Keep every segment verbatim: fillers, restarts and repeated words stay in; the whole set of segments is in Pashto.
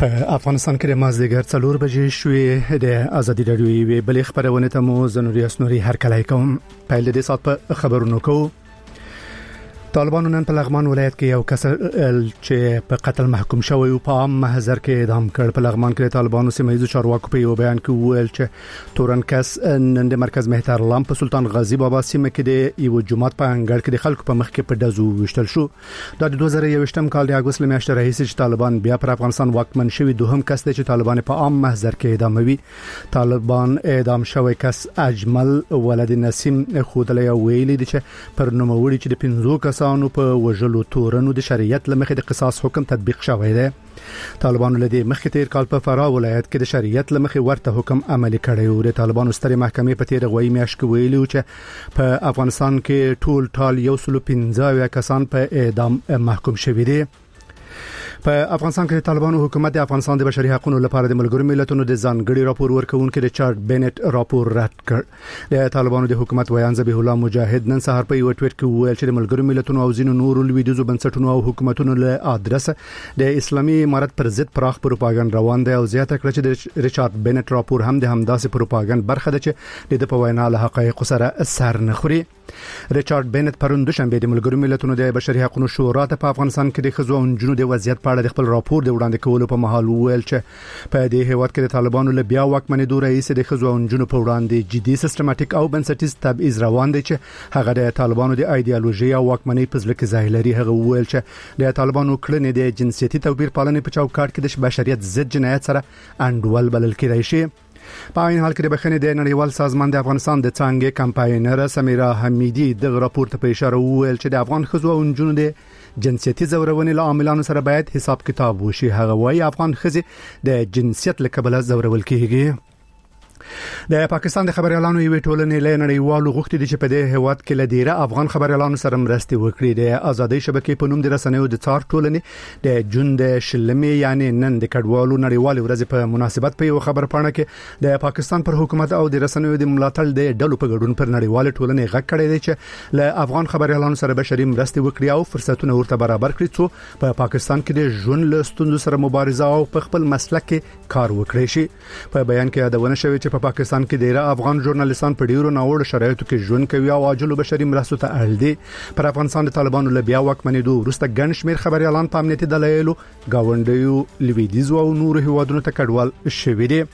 په افغانستان کې د مازدیګر څلور بجې شوې د ازادي راډیو وی بلې خبرونه ته مو زنوري اسنوري هر کله کوم په دې سات په خبرونو کو طالبانو نن په لغمان ولایت کې یو کس چې په قتل محکوم شوی او په عام محضر کې اعدام کړ. په لغمان کې طالبانو سیمایي چارواکو په یو بیان کې وویل چې تورن کس نن د مرکز مهترلام په سلطان غازی بابا سیمه کې د یو جمعات په انګړ کې د خلکو په مخ کې په دزو وشتل شو. د دوه زره یوویشتم کال د اګوست میاشتې راهیسې چې طالبان بیا پر افغانستان واکمن شوی دوهم کس دی چې طالبان په عام محضر کې اعداموي. طالبان اعدام شوی کس اجمل ولد نسیم خودلی ویلي دي چې پر نوموړي چې د پنځو کس انو په وجلو تورنو د شریعت لمخې د قصاص حکم تطبیق شوی دی. طالبانو لدی مخکې تیر کال په فراه ولایت کې د شریعت لمخې ورته حکم عملي کړی و. د طالبانو سترې محکمې په تیر غوي میاشت کې ویلي چې په افغانستان کې ټول ټال یو سل پنځه کسان په اعدام محکوم شوي دي. په افغانستان کې طالبانو حکومت د افغانستان د بشري حقوقو لپاره د ملګرو ملتونو د ځانګړي راپور ورکونکو ریچارډ بینټ راپور رد کړ. د طالبانو د حکومت ویان ذبیح الله مجاهد نن سهار په یو ټویټ کې وویل چې د ملګرو ملتونو او ځینو نورو لویدیځو بنسټونو او حکومتونو له ادرس د اسلامي امارت پر ضد پراخ پروپاګاندا روان دی او زیاته کړ چې د ریچارډ بینټ راپور هم د همداسې پروپاګاندا برخه ده چې د په وینا له حقایقو سره سر نه خوري. ریچارډ بینټ پرون دوشنبه د ملګرو ملتونو د بشري حقوقو شورا ته په افغانستان کې د خزو او جنونو د وضعیت په اړه د خپل راپور د وړاندې کولو په محل وویل چې په دې هیواد کې د طالبانو له بیا واکمنۍ دوره رئیس د خزو او جنونو په وړاندې جدي سیستماتیک او بنسټیز تبعیض روان دی چې هغه د طالبانو د ایدئولوژي او واکمنۍ په ځل کې ځای لري. هغه وویل چې د طالبانو کړنې د جنسيتي توپیر پالنې په چوکاټ کې د بشریت ضد جنایت سره انډول بلل کېدای شي. په عین حال کې د بخښنې د نړیوال سازمان د افغانستان د څنګه کمپاینر سمیرا حمیدی د راپور ته په اشاره وویل چې د افغان خزو او جنونو د جنسيتي زورونې له عاملانو سره باید حساب کتاب وشي. هغه وايي افغان خزي د جنسیت له کبله زورول کیږي. د پاکستان د خبريالانو یو ټولنې له نړیوالو غوښتي دي چې په دې هواد کې لدیره افغان خبريالانو سره مرستي وکړي. د ازادي شبکې په نوم د رسنیو د څار ټولنې د جون د شلمې یعنی نن د کډوالو نړیوال ورځ په مناسبت په یو خبر پاڼه کې د پاکستان پر حکومت او د رسنیو د ملاتړ د ډلو په ګډون پر نړیوال ټولنې غږ کړی دی چې له افغان خبريالانو سره بشري مرستي وکړي او فرصتونه ورته برابر کړي څو په پاکستان کې د ژوند له ستونزو سره مبارزه او په خپل مسلک کې کار وکړي شي. په بیان کې یادونه شوې چې په پاکستان کې ډیر افغان ژورنالیستان په ډیرو ناوړه شرایطو کې ژوند کوي او عاجل بشري مرستو ته اړ دي. پر افغانستان د طالبانو له بیا واکمنۍ دوه وروسته ګڼ شمېر خبريالان په امنیتي دلایلو گاونډیو لویدیځو او نورو هیوادونو ته کډوال شوي دي.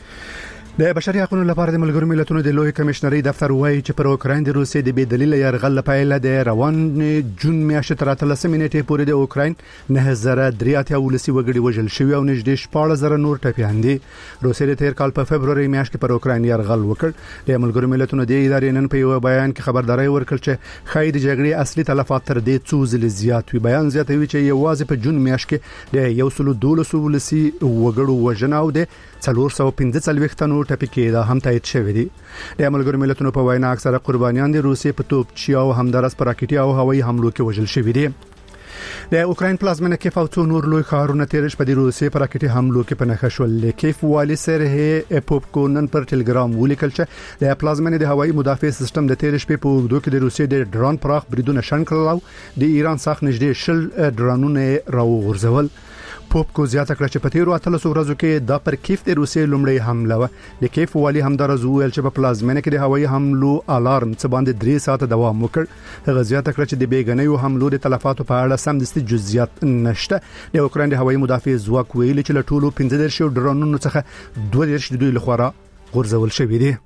د بشري حقوقو لپاره د ملګرو ملتونو د لوی کمشنري دفتر وایي چې پر اوکراین د روسیې د بې دلیل يرغل لپاره د روان جون میاشتې تر اتلسمې نیټې پورې د اوکراین نه زره درې اتیا ولسی وګړي وژل شوی او نږدې شپږ زره نور ټپيان دي. روسیې د تیر کال په فبرवरी میاشت کې پر اوکراین يرغل وکړ. د ملګرو ملتونو د ادارې نن په یو بیان کې خبرداري ورکړه چې خای د جګړې اصلي تلفات تر دې څو ځله زیات وي. بیان زیاتوي چې یوازې په جون میاشت کې د یو سل دولس ولسی وګړو وژنه او د څلور سوه پنځه څلوېښت تنو ټپي کېده هم تایید شوی دی. د ملګرو ملتونو په وینا اکثره قربانیان د روسیې په توپچي او همدارس پر راکټي او هوایي حملو کې وژل شوی دي. د اوکراین پلازمینه کیف او څو نور لوی ښارونه تیر شپه د روسیې پر راکټي حملو کې په نښه شول. کیف والی سره پوپکو نن پر ټلګرام ولیکل چې د پلازمینه د هوایي مدافع سیستم د تیر شپې په وګړو کې د روسیې د ډرون پراخ بریدونه شنډ کړل او د ایران څخه نږدې شل ډرونونه راوغورځول. پوپکو زیاته کړ چې په تیرو اتلسو ورځو کې د پر کیف د روسیې لومړی حمله و. د کیف والی همدارز ویل چې په پلازمینه کې د هوایي حملو الارم څه باندې درې ساعته دوام وکړ. هغه زیاته کړ چې د بیګنیو حملو د تلفاتو په اړه سمدستي جزئیات نشته. د اوکراین د هوایي مدافع ځواک ویلي چې له ټولو پنځه دېرش ډرونونو څخه دوه دېرش د دوی لخوا غورځول شوي دي.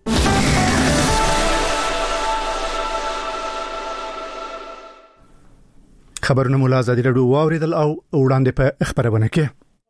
خبرونه مولا ازادي راډیو واوریدل او وړاندې په خبرونه کې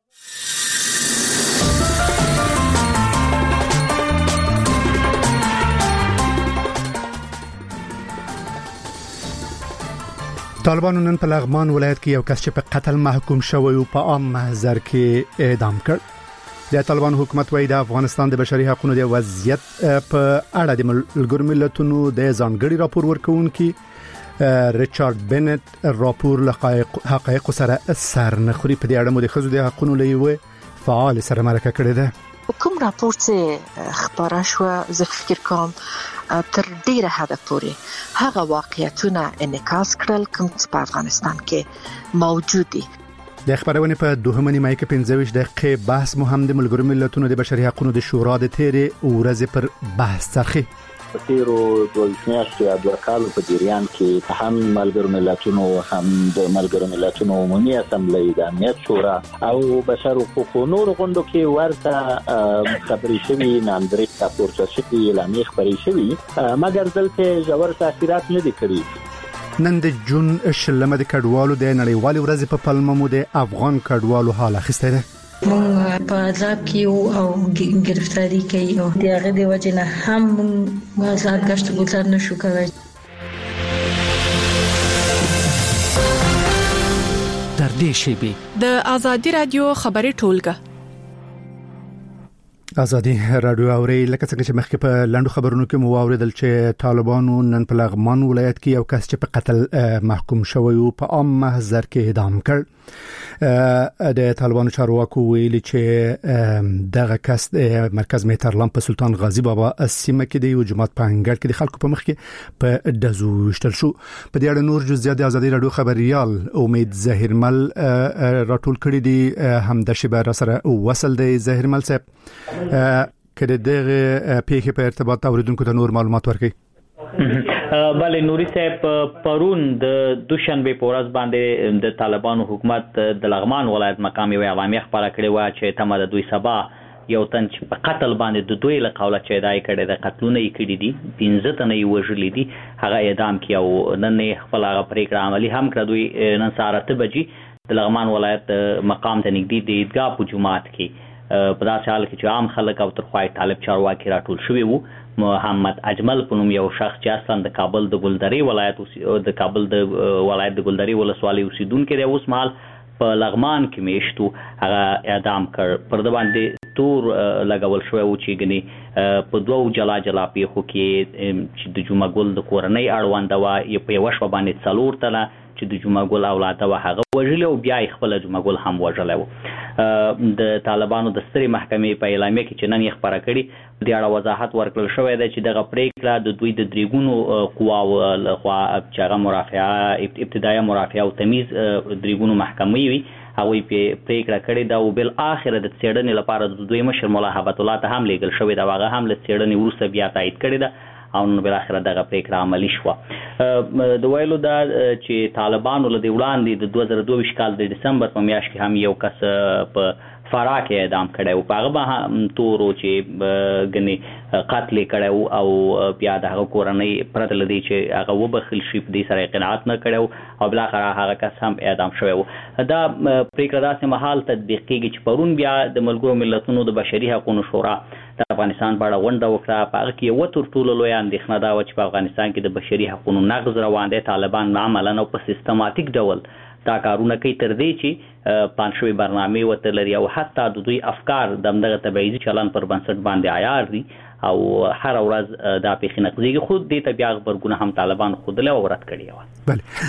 طالبانو نن په لغمان ولایت کې یو کس چې په قتل محکوم شوی او په عام محضر کې اعدام کړ. د طالبانو حکومت وايي د افغانستان د بشري حقوقو د وضعیت په اړه د ملګرو ملتونو د ځانګړي راپور ورکونکي ریچارډ بینټ راپور له حقایق سره سر نه خوري. په دې اړه مو د خزو د حقوقو لوی فعال سره مرکه کړې ده. کوم راپور چې خبره شو زه فکر کوم تر ډیره حد پورې هغه واقعیتونه انعکاس کړل کوم چې په افغانستان کې موجود دي. د خبرونه په دوهمه نیمه کې پنځه ویشت دقیقې بحث مهم د ملګرو ملتونو د بشري حقوقو د شورا د تیرې ورځې پر بحث څرخي. په تیرو دوه میاشتو یا دوه کالو په جریان کې هم ملګرو ملتونو هم د ملګرو ملتونو عمومي اسمبلی د امنیت شورا او بشر حقوقو نور غونډو کې ورته خبري شوي ناندري راپورته شوي اعلامیه خبري شوي مګر دلته ژور تاثیرات نه دي کړی. نن د جون شلمه د کډوالو د نړیوال ورځ په پلمه مو د افغان کډوالو حال اخیسته ده. مونږ په عذاب کې او گرفتاری کوي او دغه د وجه نه هم مونږ آزاد گشت گذار نشو کولای. در دې شیبي د ازادي رادیو خبري ټولګه ازادي رادیو اوري لکه څنګه چې مخکې په لاندو خبرونو کې مو واوریدل چې طالبانو نن په لغمان ولایت کې یو کس چې په قتل محکوم شوی او په عام محضر کې اعدام کړ. د طالبانو چارواکو ویلي چې دغه کس د مرکز میترلام په سلطان غازی بابا سیمه کې د جماعت په انګړ کې د خلکو په مخ کې په دزو وشتل شو. په دې اړه نور جزئیات د ازادي رادیو خبريال امید ظاهرمل راټول کړي دي. هم د شبر سره وصل دی ظاهرمل صاحب کله دغه پیښه په ارتباط اوریدونکو ته نور معلومات ورکړي. بله نوري صاحب پرون د دوشنبه په ورځ باندې د طالبانو حکومت د لغمان ولایت مقام یو اعلامیه خبره کړې و چې تمه د دوی سبا یو تن چې په قتل باندې د دوی له قوله چې دای کړي د قتلونه یې کړي دي پنځه تنه یې وژلي دي هغه اعدام کړي او نن خپل هغه پریکړه عملی هم کړ. دوی نن سهار اته بجې د لغمان ولایت مقام ته نږدې د عیدګاه په جومات کې په داسې حال کې چې عام خلک او ترخوای طالب چارواکي راټول شوي وو. محمد اجمل په نوم یو شخص چې اصلا د کابل د ګلدرې ولایت د کابل د ولایت د ګلدرې ولسوالۍ اوسیدونکی دی اوس مهال په لغمان کې میشتو هغه اعدام کړ. پر د باندې تور لګول شوی و چې ګنې په دوو جلا جلا پیښو کې چې د جمعه ګل د کورنۍ اړونده وه یې په یوه شپه باندې څلور تنه چې د جمعه ګل اولاده وه هغه وژلي او بیا یې خپله جمعه ګل هم وژلی و. د طالبانو د سترې محکمې په اعلامیه کې چې نن یې خپره کړي د اړه وضاحت ورکړل شوی دی چې دغه پریکړه د دوی د دریګونو قواو لخوا چې هغه مرافعه ابتدایه مرافعه او تمیز دریګونو محکمې وي هغوی پریکړه کړې ده او بالاخره د څېړنې لپاره د دوی مشر ملا هبت الله ته هم لیږل شوی ده او هغه هم له څېړنې وروسته بیا تایید کړې ده او نو بالاخره دغه پریکړه عملي شوه. د ویلو دا چې طالبانو له دې وړاندې د دوه زره دوه ویشت کال د ډسمبر په میاشت کې هم یو کس په فراه کې اعدام کړی و په هغه به هم تورو چې ګنې قتل یې کړی او بیا د هغه کورنۍ پرته له دې چې هغه وبخښل شي په دې سره قناعت نه کړی او بالاخره هغه کس هم اعدام شوی و. دا پریکړه داسې مهال تطبیق کېږي چې پرون بیا د ملګرو ملتونو د بشري حقوقو شورا د افغانستان په اړه غونډه وکړه. په هغه کې یوه تر ټولو لویه اندېښنه دا وه چې په افغانستان کې د بشري حقوقو نقض روان دی. طالبان عملاً او په سیستماتیک ډول دا کارونه کوي تر دې چې پلان شوي برنامې ورته لري او حتی د دوی افکار د همدغه تبعیضي چلن پر بنسټ باندې عیار دي او هره ورځ دا پیښې نقضېږي. خو دې ته بیا غبرګونه هم طالبان ښودلی او رد کړې وه. بله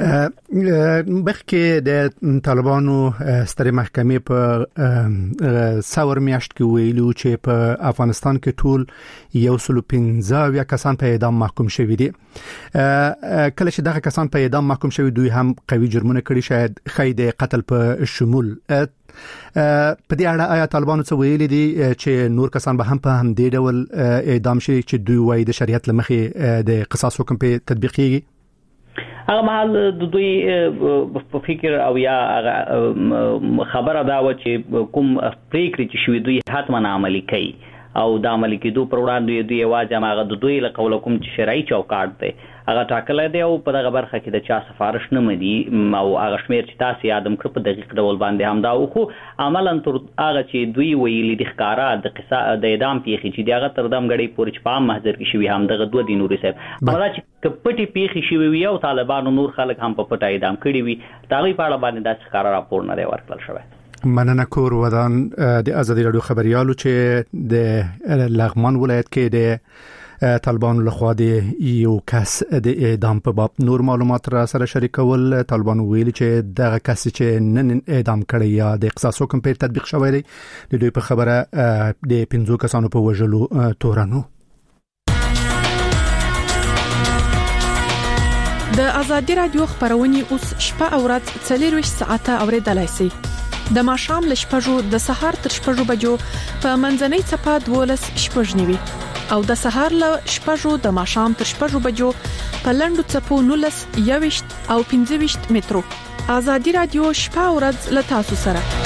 بخکې د طالبانو سترې محکمې په څور میاشت کې ویلو چې په افغانستان کې ټول یو سل پنځه اویا کسان په اعدام محکوم شوي دي. کله چې دغه کسان په اعدام محکوم شوي دوی هم قوي جرمونه کړي شاید ښایي د قتل په شمول. په دې اړه آیا طالبانو څه ویلي دي چې نور کسان به هم په همدې ډول اعدام شي چې دوی وایي د شریعت له مخې د قصاص حکم په تطبیق کیږي؟ هغه مهال د دوی په فکر او یا خبره دا و چې کوم پریکړې چې شوي دوی حتما عملي کوي او د عملي کېدو پر وړاندې دوی یوازې هماغه د دوی له قوله کوم چې شرعي چوکاټ دی هغه ټاکلی دی او په دغه برخه کې د چا سفارش نه مني او هغه شمېر چې تاسې یادم کړ په دقیق ډول باندې همدا و. خو عملا تر هغه چې دوی ویلي دي ښکاره د قصه د اعدام پیښې چې د هغه تر دم غړۍ پورې چې په عام محضر کې شوي همدغه دوه دي نوري صاحب همدا چې که پټې پیښې شوي وي او طالبانو نور خلک هم په پټه اعدام کړي وي د هغوی په اړه باندې داسې ښکاره راپور نه دی ورکړل شوی. مننه کور ودان د ازادي رادیو خبريالو چې د لغمان ولایت کې د طالبانو لخوا د یو کس د اعدام په باب نور معلومات را سره شریکول. طالبانو ویلي چې دغه کس چې نن اعدام کړی یا د قصاص حکم په تطبیق شوی دی د دوی په خبره د پنځو کسانو په وژلو تورنو. د ازادي رادیو خبرونه اوس شپه او ورځ څلور ساعته اوریدلای شئ. د ماښام ل شپږو د سهار تر شپږو بجو په منځنۍ چپه دولس شپږ نیوي او د سهار ل شپږو د ماښام تر شپږو بجو په لندو چپو نولس یويشت او پنځه ویشت مترو. ازادي رادیو شپه او ورځ ل تاسو سره.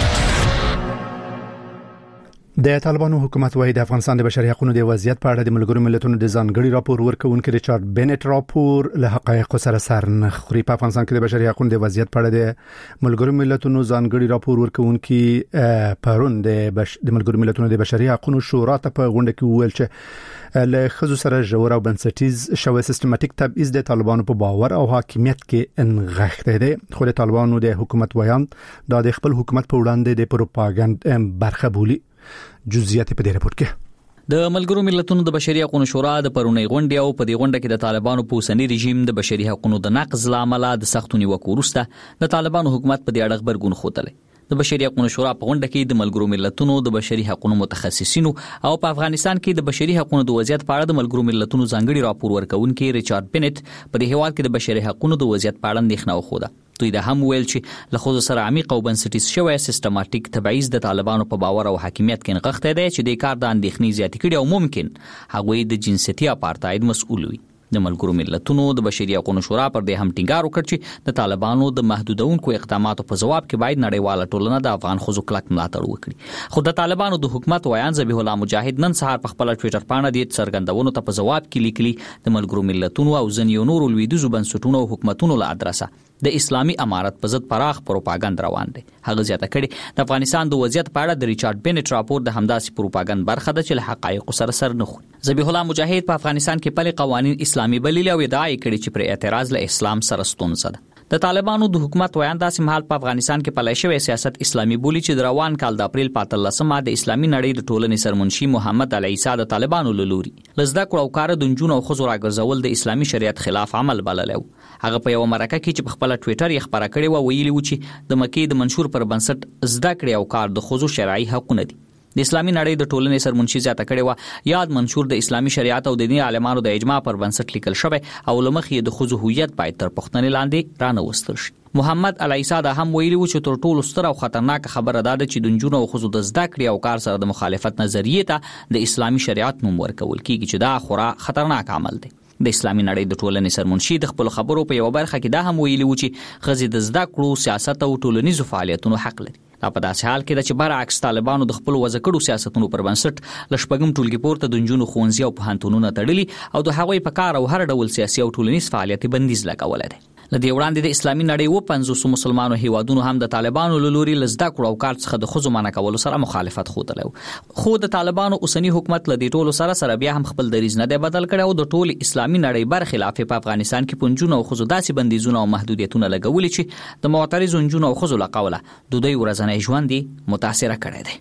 د طالبانو حکومت وايي د افغانستان د بشري حقوقو د وضعیت په اړه د ملګرو ملتونو د ځانګړي راپور ورکونکي ریچارډ بنټ راپور له حقایقو سره سر نه خوري. په افغانستان کې د بشري حقوقو د وضعیت په اړه د ملګرو ملتونو ځانګړي راپور ورکونکي پرون د بش... د ملګرو ملتونو د بشري حقوقو شورا ته په غونډه کې وویل چې له خزو سره جوړ او بنسټیز شوی سیستماتیک تبعیض د طالبانو په باور او حاکمیت کې انغښته دي. خو د طالبانو د حکومت ویان د خپل حکومت په وړاندې د پروپاګاندا برخه بولي. جزئیات په دې راپور کې د ملګرو ملتونو د بشري حقوقو شورا د پرونی غونډې او په دې غونډه کې د طالبانو په اوسنی رژیم د بشري حقوقو د نقض لامل د سختونی وکورسته د طالبانو حکومت په دې اړه خبرګون خوتل. د بشري حقوقو شورا په غونډه کې د ملګرو ملتونو د بشري حقوقو متخصصینو او په افغانستان کې د بشري حقوقو د وضعیت په اړه د ملګرو ملتونو ځانګړي راپور ورکونکي ریچارډ بنټ په دې هواد کې د بشري حقوقو د وضعیت په اړه اندېښنه وښوده. دوی د هم ویل چې له خود سره عمیق او بنسټیز شوی سیستماتیک تبعیض د طالبانو په باور او حاکمیت کې نغښته دی چې د کار د اندېښنې زیاتې کړي او ممکن هغوی د جنسیتي اپارټاید مسؤل وي. د ملګرو ملتونو د بشري حقوقو شورا پر دې هم ټینګار وکړ چې د طالبانو د محدودونکو اقداماتو په جواب کې باید نړیواله ټولنه د افغان خزو کلک ملاتړ وکړي. خو د طالبانو د حکومت ویان ذبیح الله مجاهد نن سهار په خپل ټوئیټر باندې د څرګندونو ته په جواب کې لیکلي د ملګرو ملتونو او ځینو نورو لویدیځو بنسټونو او حکومتونو له ادرسه د اسلامي امارت په ضد پراخ پروپاګاندا روان دي. هغه زیاته کړي د افغانستان د وضعیت په اړه د ریچارډ بنټ راپور د همداسې پروپاګاندا برخه ده چې له حقایقو سره سر نه خوري. ذبیح الله مجاهد په افغانستان کې پلي قوانين اسلامي بللي او ادعا کړي چې پر اعتراض له اسلام سره ستونزه ده. د طالبانو د حکومت ویان داسې مهال په افغانستان کې پلي شوی سیاست اسلامي بولی چې د روان کال د اپریل په اتلسمه د اسلامي نړۍ د ټولنې سرمنشي محمد علي عیسی د طالبانو لوري لزدا کړه او کار د جنونو او خزو راګرځول د اسلامي شریعت خلاف عمل بللو. هغه په یو مرکه کې چې په خپل ټوئیټر یې خبره کړې و ویلي و چې د مکې د منشور پر بنسټ زده کړې او کار د خزو شرعي حقونه دي. د اسلامي نړۍ د ټولنې سرمنشي زیاته کړې و یاد منشور د اسلامي شریعت او د دیني عالمانو د اجماع پر بنسټ لیکل شوی او لمخې د خزو هویت باید تر پښتنې لاندې رانه وستل شي. محمد علي عیسی دا هم ویلي و چې تر ټولو ستر او خطرناک خبره ده چې د جنونو او خزو د زده کړې او کار سره د مخالفت نظریې ته د اسلامي شریعت نوم ورکول کیږي چې دا خورا خطرناک عمل دی. د اسلامي نړۍ د ټولنې سرمنشي د خپل خبرو په یو برخه کې دا هم ویلي و چې خزي د زده کړو سیاست او ټولنیزو فعالیتونو حق لري. دا په داسې حال کې چې برعکس طالبانو د خپل وځکړو سیاستونو پر بنسټ لشپګم ټولګي پورته د جنونو خوندزي او پوهنتونونو تړلي او د هغوی په کار او هر ډول سیاسي او ټولنیز فعالیت بندیز لګولای دی. لدې وړاندې د اسلامي نړۍ و پنځوس مسلمانانو هیوادونو هم د طالبانو لوري لزدا کړو او کار څخه د خزو منع کولو سره مخالفت خوتلو. خو د طالبانو اوسنی حکومت لدې ټولو سره سره بیا هم خپل دریز نه دی بدل کړی او د ټول اسلامي نړۍ برخلاف په افغانستان کې پنځونه او خزو داسې بندیزونه او محدودیتونه لګولي چې د معترض جنونو او خزو لقوله د دوی ورځنی ژوند متاثر کړی دی.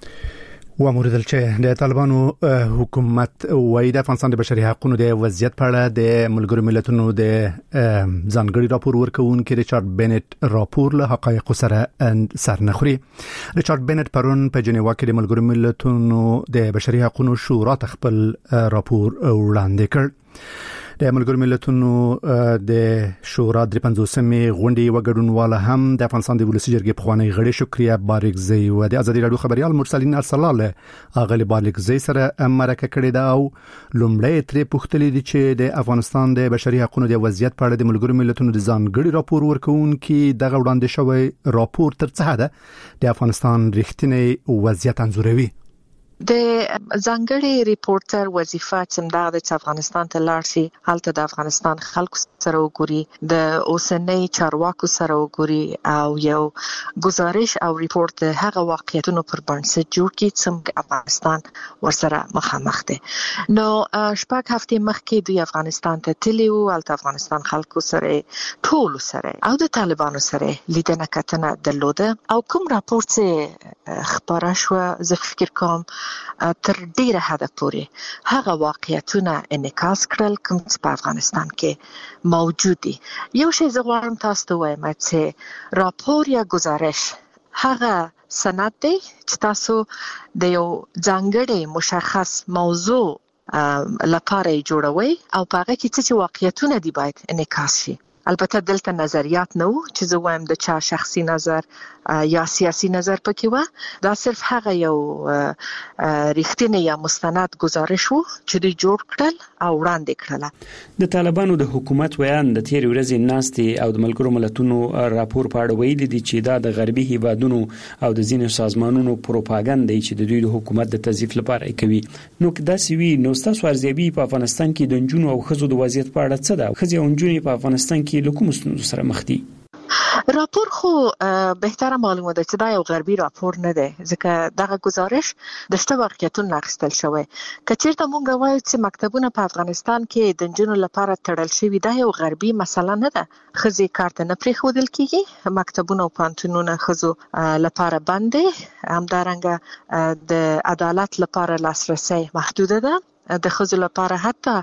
و موردل چې د طالبانو حکومت وايي د افغانستان د بشري حقوقو د وضعیت په اړه د ملګرو ملتونو د ځانګړي راپور ورکونکي ریچارډ بنټ راپور له حقایقو سره سر نه خوري. ریچارډ بنټ پرون په جنیوا کې د ملګرو ملتونو د بشري حقوقو شورا ته خپل راپور وړاندې کړ. د ملګرو ملتونو د شورا د پنځوسمې غونډې وګړونواله هم د افغانستان د ولسی جرګې پخوانی غړي شکریا بارګزی او د ازادي رادیو خبريال مرسلین ارسلاله اغلی بارګزی سره مرکه کړې ده او لومړی ترې پوښتلې دي چې د افغانستان د بشري حقوقو د وضعیت په اړه د ملګرو ملتونو د ځانګړي راپور ورکونکي دغه وړاندې شوی راپور تر څه ده د افغانستان رښتینی وضعیت انځوروي. د ځانګړي ریپورټر وظیفه څنګه د افغانستان ته لاړ شي هلته د افغانستان خلکو سره وګوري د اوسنۍ چارواکو سره وګوري او یو گزارش او ریپورت د هغه واقعیتونو پر بنسټ جوړ کړي څنګه افغانستان ورسره مخامخ دي. نو شپږ هفته مخکې د افغانستان ته تللی او د افغانستان خلکو سره ټول سره او د طالبانو سره لیدنه کتنه درلوده او کوم راپورت خبره شو زه فکر کوم تر ډیره حد پورې هغه واقعیتونه انعکاس کړل کوم چې په افغانستان کې موجود دي. یو شی زه غواړم تاسو ته وایم چې راپور یا گزارش هغه سند دی چې تاسو د یو ځانګړي مشخص موضوع لپاره جوړوي او پاره کې چې واقعیتونه دی باید انعکاس شي. البته دلته نظریات نه وو چې زه وایم د چا شخصي نظر یا سیاسي نظر پکې و، دا صرف هغه یو ریښتینی یا مستند گزارش وو چې دوی جوړ کړل او وړاندې کړل. د طالبانو د حکومت ویان د تیر ورځې ناستې او د ملګرو ملتونو راپور په اړه ویلي دي چې دا د غربي هیوادونو او د ځینو سازمانونو پروپاګاندا دی چې د دوی د حکومت د تضعیف لپاره کوي. نو که دا سوي نو تاسو ارزیابي په افغانستان کې د جنونو او خزو د وضعیت په اړه څه ده؟ خزي او جنونو په افغانستان کې کې لکه مستند سره مخ دي. راپور خو بهتره معلومه ده چې دا یو غربي راپور نه دی، ځکه دغه گزارش د شته واقعیتونو اخیستل شوی. که چیرته مونږ وایو چې مکتبونه په افغانستان کې د نجونو لپاره تړل شوي، دا یو غربي مسله نه ده. ښځې کار ته نه پرېښودل کېږي، مکتبونه او پوهنتونونه ښځو لپاره بند دي، همدارنګه د عدالت لپاره لاسرسی محدوده ده، د ښځو لپاره حتی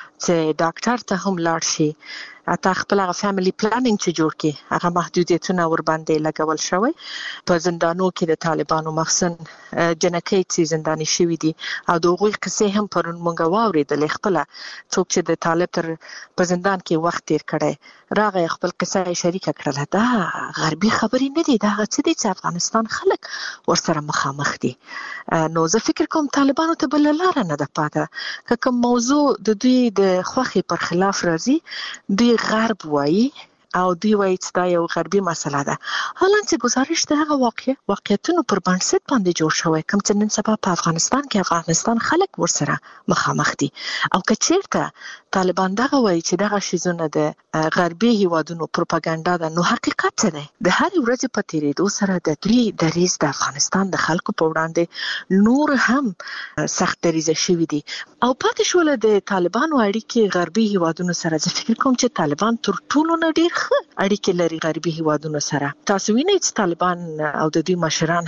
چې ډاکټر ته هم لاړ شي، حتی خپل هغه فیملی پلانینګ چې جوړ کړي هغه محدودیتونه ور باندې لګول شوی. په زندانو کې د طالبانو مخزن جنکۍ چې زنداني شوي دي او د هغوی قصې هم پرون مونږ واورېدلې. خپله څوک چې د طالب تر په زندان کې وخت تیر کړی راغی خپل قصه یې شریکه کړله. دا غربي خبرې نه دي، دا هغه څه دي چې افغانستان خلک ورسره مخامخ دي. نو زه فکر کوم طالبانو ته بله لاره نه ده پاته. که کوم موضوع د دوی د خوښې پر خلاف راځي، دوی غرب وایي او دوی وایي چې دا یو غربي مسله ده، حالانکه گزارش د هغه واقع واقعیتونو پر بنسټ باندې جوړ شوی کوم چې نن سبا په افغانستان کې افغانستان خلک ورسره مخامخ دي. او که چیرته طالبان دغه وایي چې دغه شیزونه د غربي هیوادونو پروپاګاندا ده، نو حقیقت څه دی؟ د هر ورځې په تیریدو سره د دوی دریځ د افغانستان د خلکو په وړاندې نور هم سخت دریځه شوي دي. او پاتې شول د طالبانو اړیکې غربي هیوادونو سره. زه فکر کوم چې طالبان تر ټولو نه ډیر اړیکې لري غربي هیوادونو سره. تاسو وینئ چې طالبان او د دوی مشران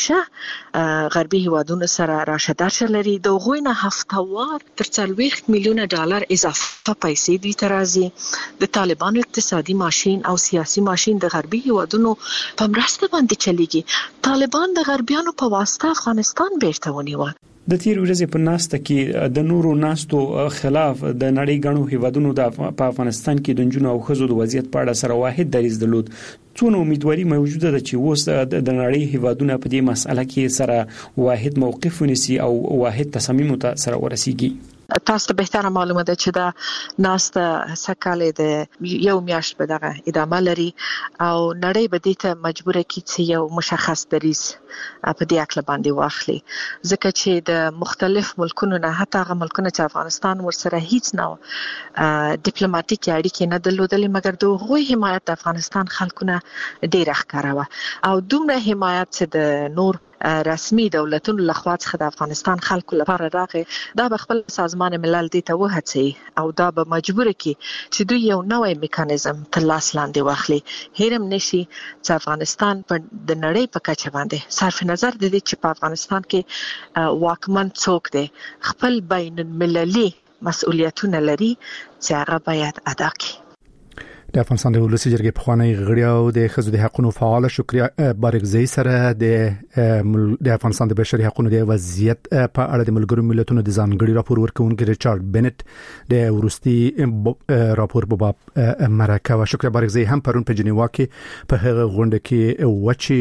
همیشه غربي هیوادونو سره راشه درشه لري. د هغوی نه هفتهوار تر څلوېښت میلیونه ډالر اضافه پیسې دوی ته راځي. د طالبانو اقتصادي ماشین او سیاسي ماشین د غربي هیوادونو په مرسته باندې چلیږي. طالبان د غربیانو په واسطه افغانستان بیرته ونیوه. د تیر ورځې په ناسته کې د نورو ناستو خلاف د نړۍ غنو هیوادونو د په افغانستان کې د جنونو او خزو د وضعیت په اړه سره واحد دریځ درلود. څونه امیدواري موجوده ده چې اوس د نړۍ هیوادونه په دې مسأله کې سره واحد موقف ونیسي او واحد تصمیم ته سره ورسیږي؟ تاسو ته بهتره معلومه ده چې دا ناسته سکاله د یو میاشت به دغه ادامه لري او نړۍ به دې ته مجبوره کړي چې یو مشخص دریځ په دې اړه باندې واخلي، ځکه چې د مختلف ملکونو نه حتی هغه ملکونه چې افغانستان ورسره هیڅ نه ډیپلوماټیک اړیکې نه درلودلې، مګر د هغوی حمایت د افغانستان خلکونه ډېر ښکاره و او دومره حمایت چې د نور رسمي دولتونو لخوا څخه د افغانستان خلکو لپاره راغی. دا به خپل سازمان ملل دې ته وهڅوي او دا به مجبور کړي چې دوی یو نوی میکانیزم تر لاس لاندې واخلي. هیرم نشي چې افغانستان په د نړۍ په کچه باندې صرف نظر د دې چې په افغانستان کې واکمن څوک دی خپل بین المللي مسؤلیتونه لري چې هغه باید ادا کړي. د افغانستان د ولسی جرګې په خوانی غړي او د خزو د حقوقو فعال شکریا بارګزی سره د د افغانستان د بشري حقوقو د وضعیت په اړه د ملګرو ملتونو د ځانګړي راپور ورکونکي ریچارډ بنت د ورستي راپور په باب مرکه او شکریا بارګزی هم پرون په جنیوا کې په هغه غونډه کې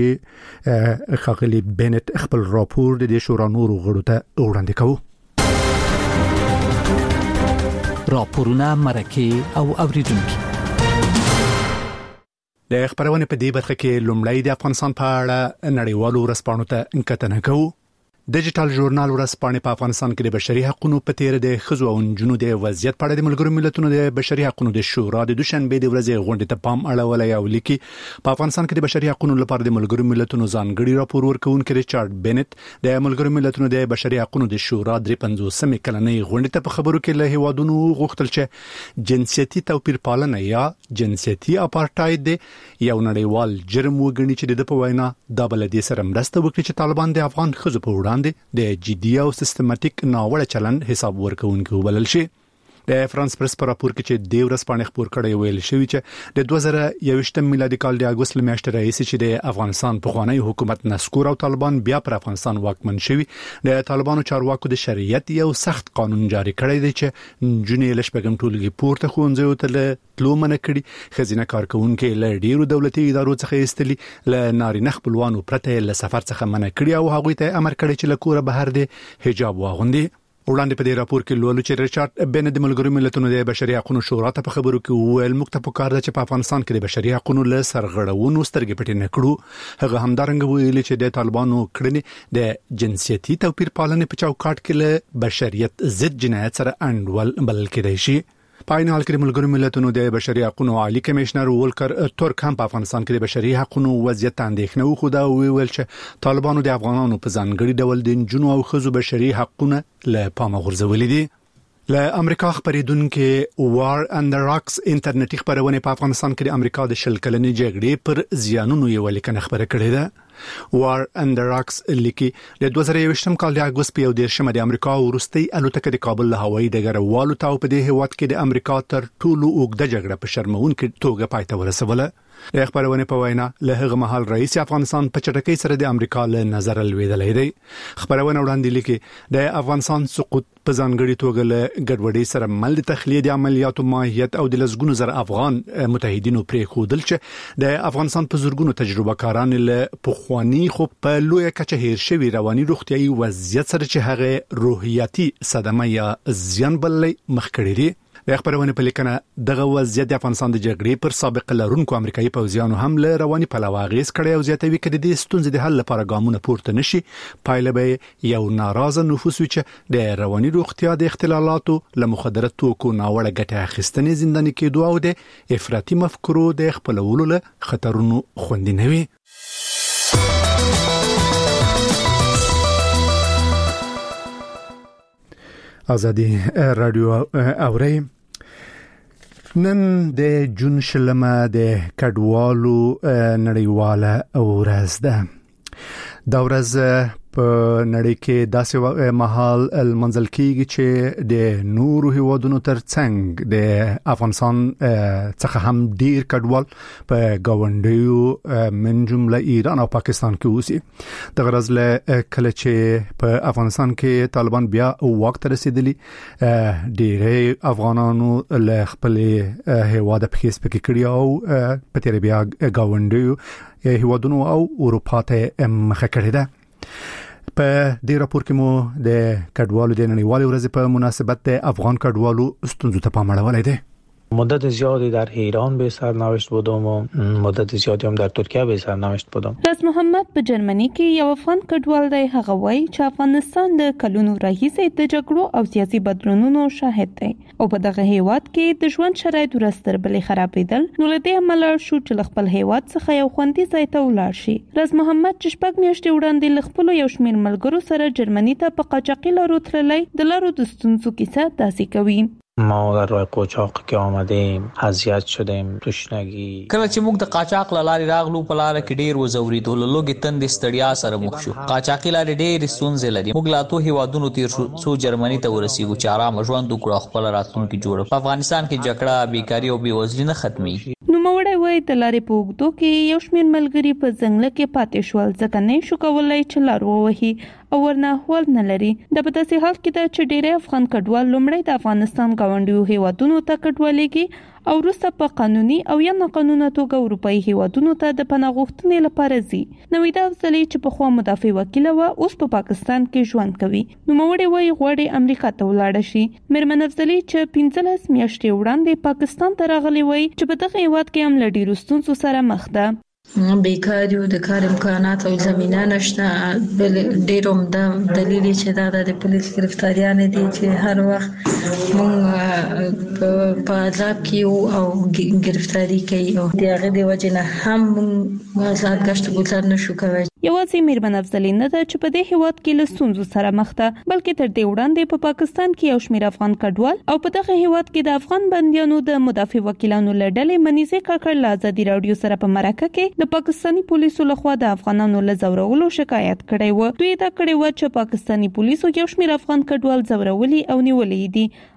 وچی خاغلی بنت خپل راپور د شورا نورو غړو ته وړاندې کوي. راپورونه مرکه او اوریدونکو د خبرونه په دې برخه کې لومړی د افغانستان په اړه نړیوالو ورسپانو ته کتنه کوو. ډیجیټل ژورنال ورسپانې په افغانستان کې د بشري حقوقو په تیر د خزو او نجونو د وضعیت په اړه د ملګرو ملتونو د بشري حقوقو د شورا د دوشنبه د ورځې غونډې ته پام اړولای او لیکي په افغانستان کې د بشري حقوقو لپاره د ملګرو ملتونو ځانګړي راپور ورکونکي ریچارډ بنت د ملګرو ملتونو د بشري حقوقو د شورا د پنځوسمې کلنۍ غونډې ته په خبرو کې له هیوادونو غوښتل چې جنسيتي توپیر پالنه یا جنسيتي اپارټاید یو نړیوال جرم وګڼي چې د په وینا د بلدي سره مرسته وکړي چې طالبان د افغان خزو په وړاندې د جدي او سیستماتیک ناوړه چلند حساب ورکوونکي وبلل شي. د فرانس پریس په راپور کې چې د ورځپاڼې خبر کړی ویل شوی چې د دوه زره یوویشتم میلادي کال د اگست میاشتې راهیسې چې د افغانستان په خوانی حکومت نسکور او طالبان بیا پر افغانستان واکمن شوی د طالبانو چارواکو د شریعت یو سخت قانون جاری کړی دی چې جنې لشبګم ټولګي پورته خوندزو ته تلو منه کړي خزینه کارکونکو له ډیرو دولتي ادارو څخه ایستلي له نارینه خپلوانو پرته له سفر څخه منه کړي او هغه ته امر کړی چې له کوره بهر دی حجاب واغوندي. وړاندې په دې راپور کې لولو چې ریچارډ بن د ملګرو ملتونو د بشري حقوقو شورا ته په خبرو کې ویل موږ ته پکار ده چې په افغانستان کې د بشري حقوقو له سرغړونو سترګې پټې نه کړو. هغه همدارنګه ویل چې د طالبانو کړنې د جنسيتي توپیر پالنې په چوکاټ کې له بشریت ضد جنایت سره انډول بلل کېدای شي. پاین حال کې ملګرو ملتونو د بشري حقوقو عالی کمشنر ولکر ترک هم په افغانستان کې د بشري حقوقو وضعیت اندېښنه وخوده او ویل چې طالبانو د افغانانو په ځانګړي ډول د جنو او خزو بشري حقوقو له پامه غورځولې دي. له امریکا خبرېدونکو وار اند راکس انټرنیټي خبرونه په افغانستان کې د امریکا د شل کلنې جګړې پر زیانونو یو لیکنه خبره کړې ده. وار اند راکس لیکي د دوه زره یوویشتم کال د اگست په دیرشمه د امریکا ورستي الوتکه د کابل له هوایي ډګر والو ته په دې هواد کې د امریکا تر ټولو اوږده جګړه په شرمونکې توګه پای ته ورسوله. د خبرونه په وینا له هغه مهال رئیس افغانستان په چټکۍ سره د امریکا له نظر لویدلې دی. خبرونه وړاندې لیکي د افغانستان سقوط په ځانګړي توګه له ګډوډۍ سره مل د تخلیه د عملیاتو ماهیت او د لزګونو زر افغان متحدینو پرې خودل چې د افغانستان په زورګونو تجربه کاران له پخوانی خو په لوی کچه هیر شوی رواني روغتيایي وضعیت سره چې هغه روحیاتي صدمه یا زیان بللې مخ کړی دی. د خبرونه په لیکنه دغه وضعیت د افغانستان د جګړې پر سابق لرونکو امریکایي پوځیانو هم له رواني پلوه غیز کړي او زیاتوي کړي د ستونزې د حل لپاره ګامونه پورته نشي. پایله به یو ناراضه نفوس وي چې د رواني روغتیا د اختلالاتو له مخدره توکو ناوړه ګټه اخیستنې زنداني کېدو او د افراطي مفکورو د خپلولو له خطرونو خوندي نه وي. ازادي رادیو اوري نن د جون شلمه د کډوالو نړیواله ورځ ده. دا ورځ په نړۍ کې داسې مهال المنزل کېږي چې د نورو هیوادونو ترڅنګ د افغانستان څخه هم ډیر کډوال په گاونډیو من جمله ایران او پاکستان کې اوسي. د غرض له کله چې په افغانستان کې طالبان بیا وخت رسیدلی ډیر افغانانو له خپل هیواد په هیڅ پکې کړی او په تیر بیا گاونډیو هیوادونو او اروپا ته مخه کړی ده. په دې راپور کې مو د کډوالو د نړیوالې ورځې په مناسبت د افغان کډوالو ستونزو ته پام اړولی دی. مدت زیادی در ایران به سرنوشت بودم و مدت زیادی هم در ترکیه به سرنوشت بودم. راز محمد په جرمني کې یو افغان کډوال دی. هغه وایي چې افغانستان د کلونو راهیسې د جګړو او سیاسي بدلونونو شاهد دی او په دغه هیواد کې د ژوند شرایط ورستر بلې خرابېدل نو له دې امله شو چې خپل هیواد څخه یو خوندي ځای ته ولاړ شي. راز محمد چې شپږ میاشتې وړاندې له خپل یو شمېر ملګرو سره جرمني ته په قاچاقي لارو تللی د لارو د ستونزو کیسه داسې کوي. ما در راه قاچاق که آمدیم اذیت شدیم تشنگی کله چې موږ د قاچاق لارې راغلو په لار کې ډیر وزوریدو لږ تند ستړیا سره مخ شو. قاچاقي لارې ډیر ستونزې لري. موږ لا ته هیوادونو تیر شو څو جرمني ته ورسېږو چې آرام ژوند وکړو خپل راتلونکي جوړ. په افغانستان کې جګړه بیکاری او بیوزلي نه ختمي. نو موړی وای د لارې په وګدو کې یو شمېر ملګری په ځنګل کې پاتې شول ځکه نه شو کولای چې لار ووهي او ورنه احوال نه لري. د په داسې حال کې د چې ډېری افغان کډوال لومړی د افغانستان گاونډیو هیوادونو ته کډوالېږي او وروسته په قانوني او یا ناقانونه توګه اروپایي هیوادونو ته د پناه غوښتنې لپاره ځي. نویدا افضلي چې پخوا مدافع وکیل و اوس په پاکستان کې ژوند کوي. نوموړی وایي غواړي امریکا ته ولاړ شي. میرمن افضلي چې پنځلس میاشتې وړاندې پاکستان ته راغلي وایي چې په دغه هیواد کې هم له ډېرو ستونزو سره مخ ده. بیکاری او د کار امکانات او زمينه نشته. بل ډیروم د دلیل چې دا د پولیس گرفتاریان دي چې هر وخت مونږ په عذاب کې او گرفتاری کوي او دغه د وجه نه هم مونږ آزاد گشت گذار نشو کوي. یوازې میرمن افضلي نه ده چې په دې هیواد کې له ستونزو سره مخ ده بلکې تر دې وړاندې په پاکستان کې یو شمېر افغان کډوال او په دغه هیواد کې د افغان بندیانو د مدافع وکیلانو له ډلې منیزه کاکړ له ازادي رادیو سره په مرکه کې د پاکستاني پولیسو لخوا د افغانانو له زورولو شکایت کړی و. دوی دا کړی و چې پاکستاني پولیسو یو شمېر افغان کډوال زورولي او نیولي دي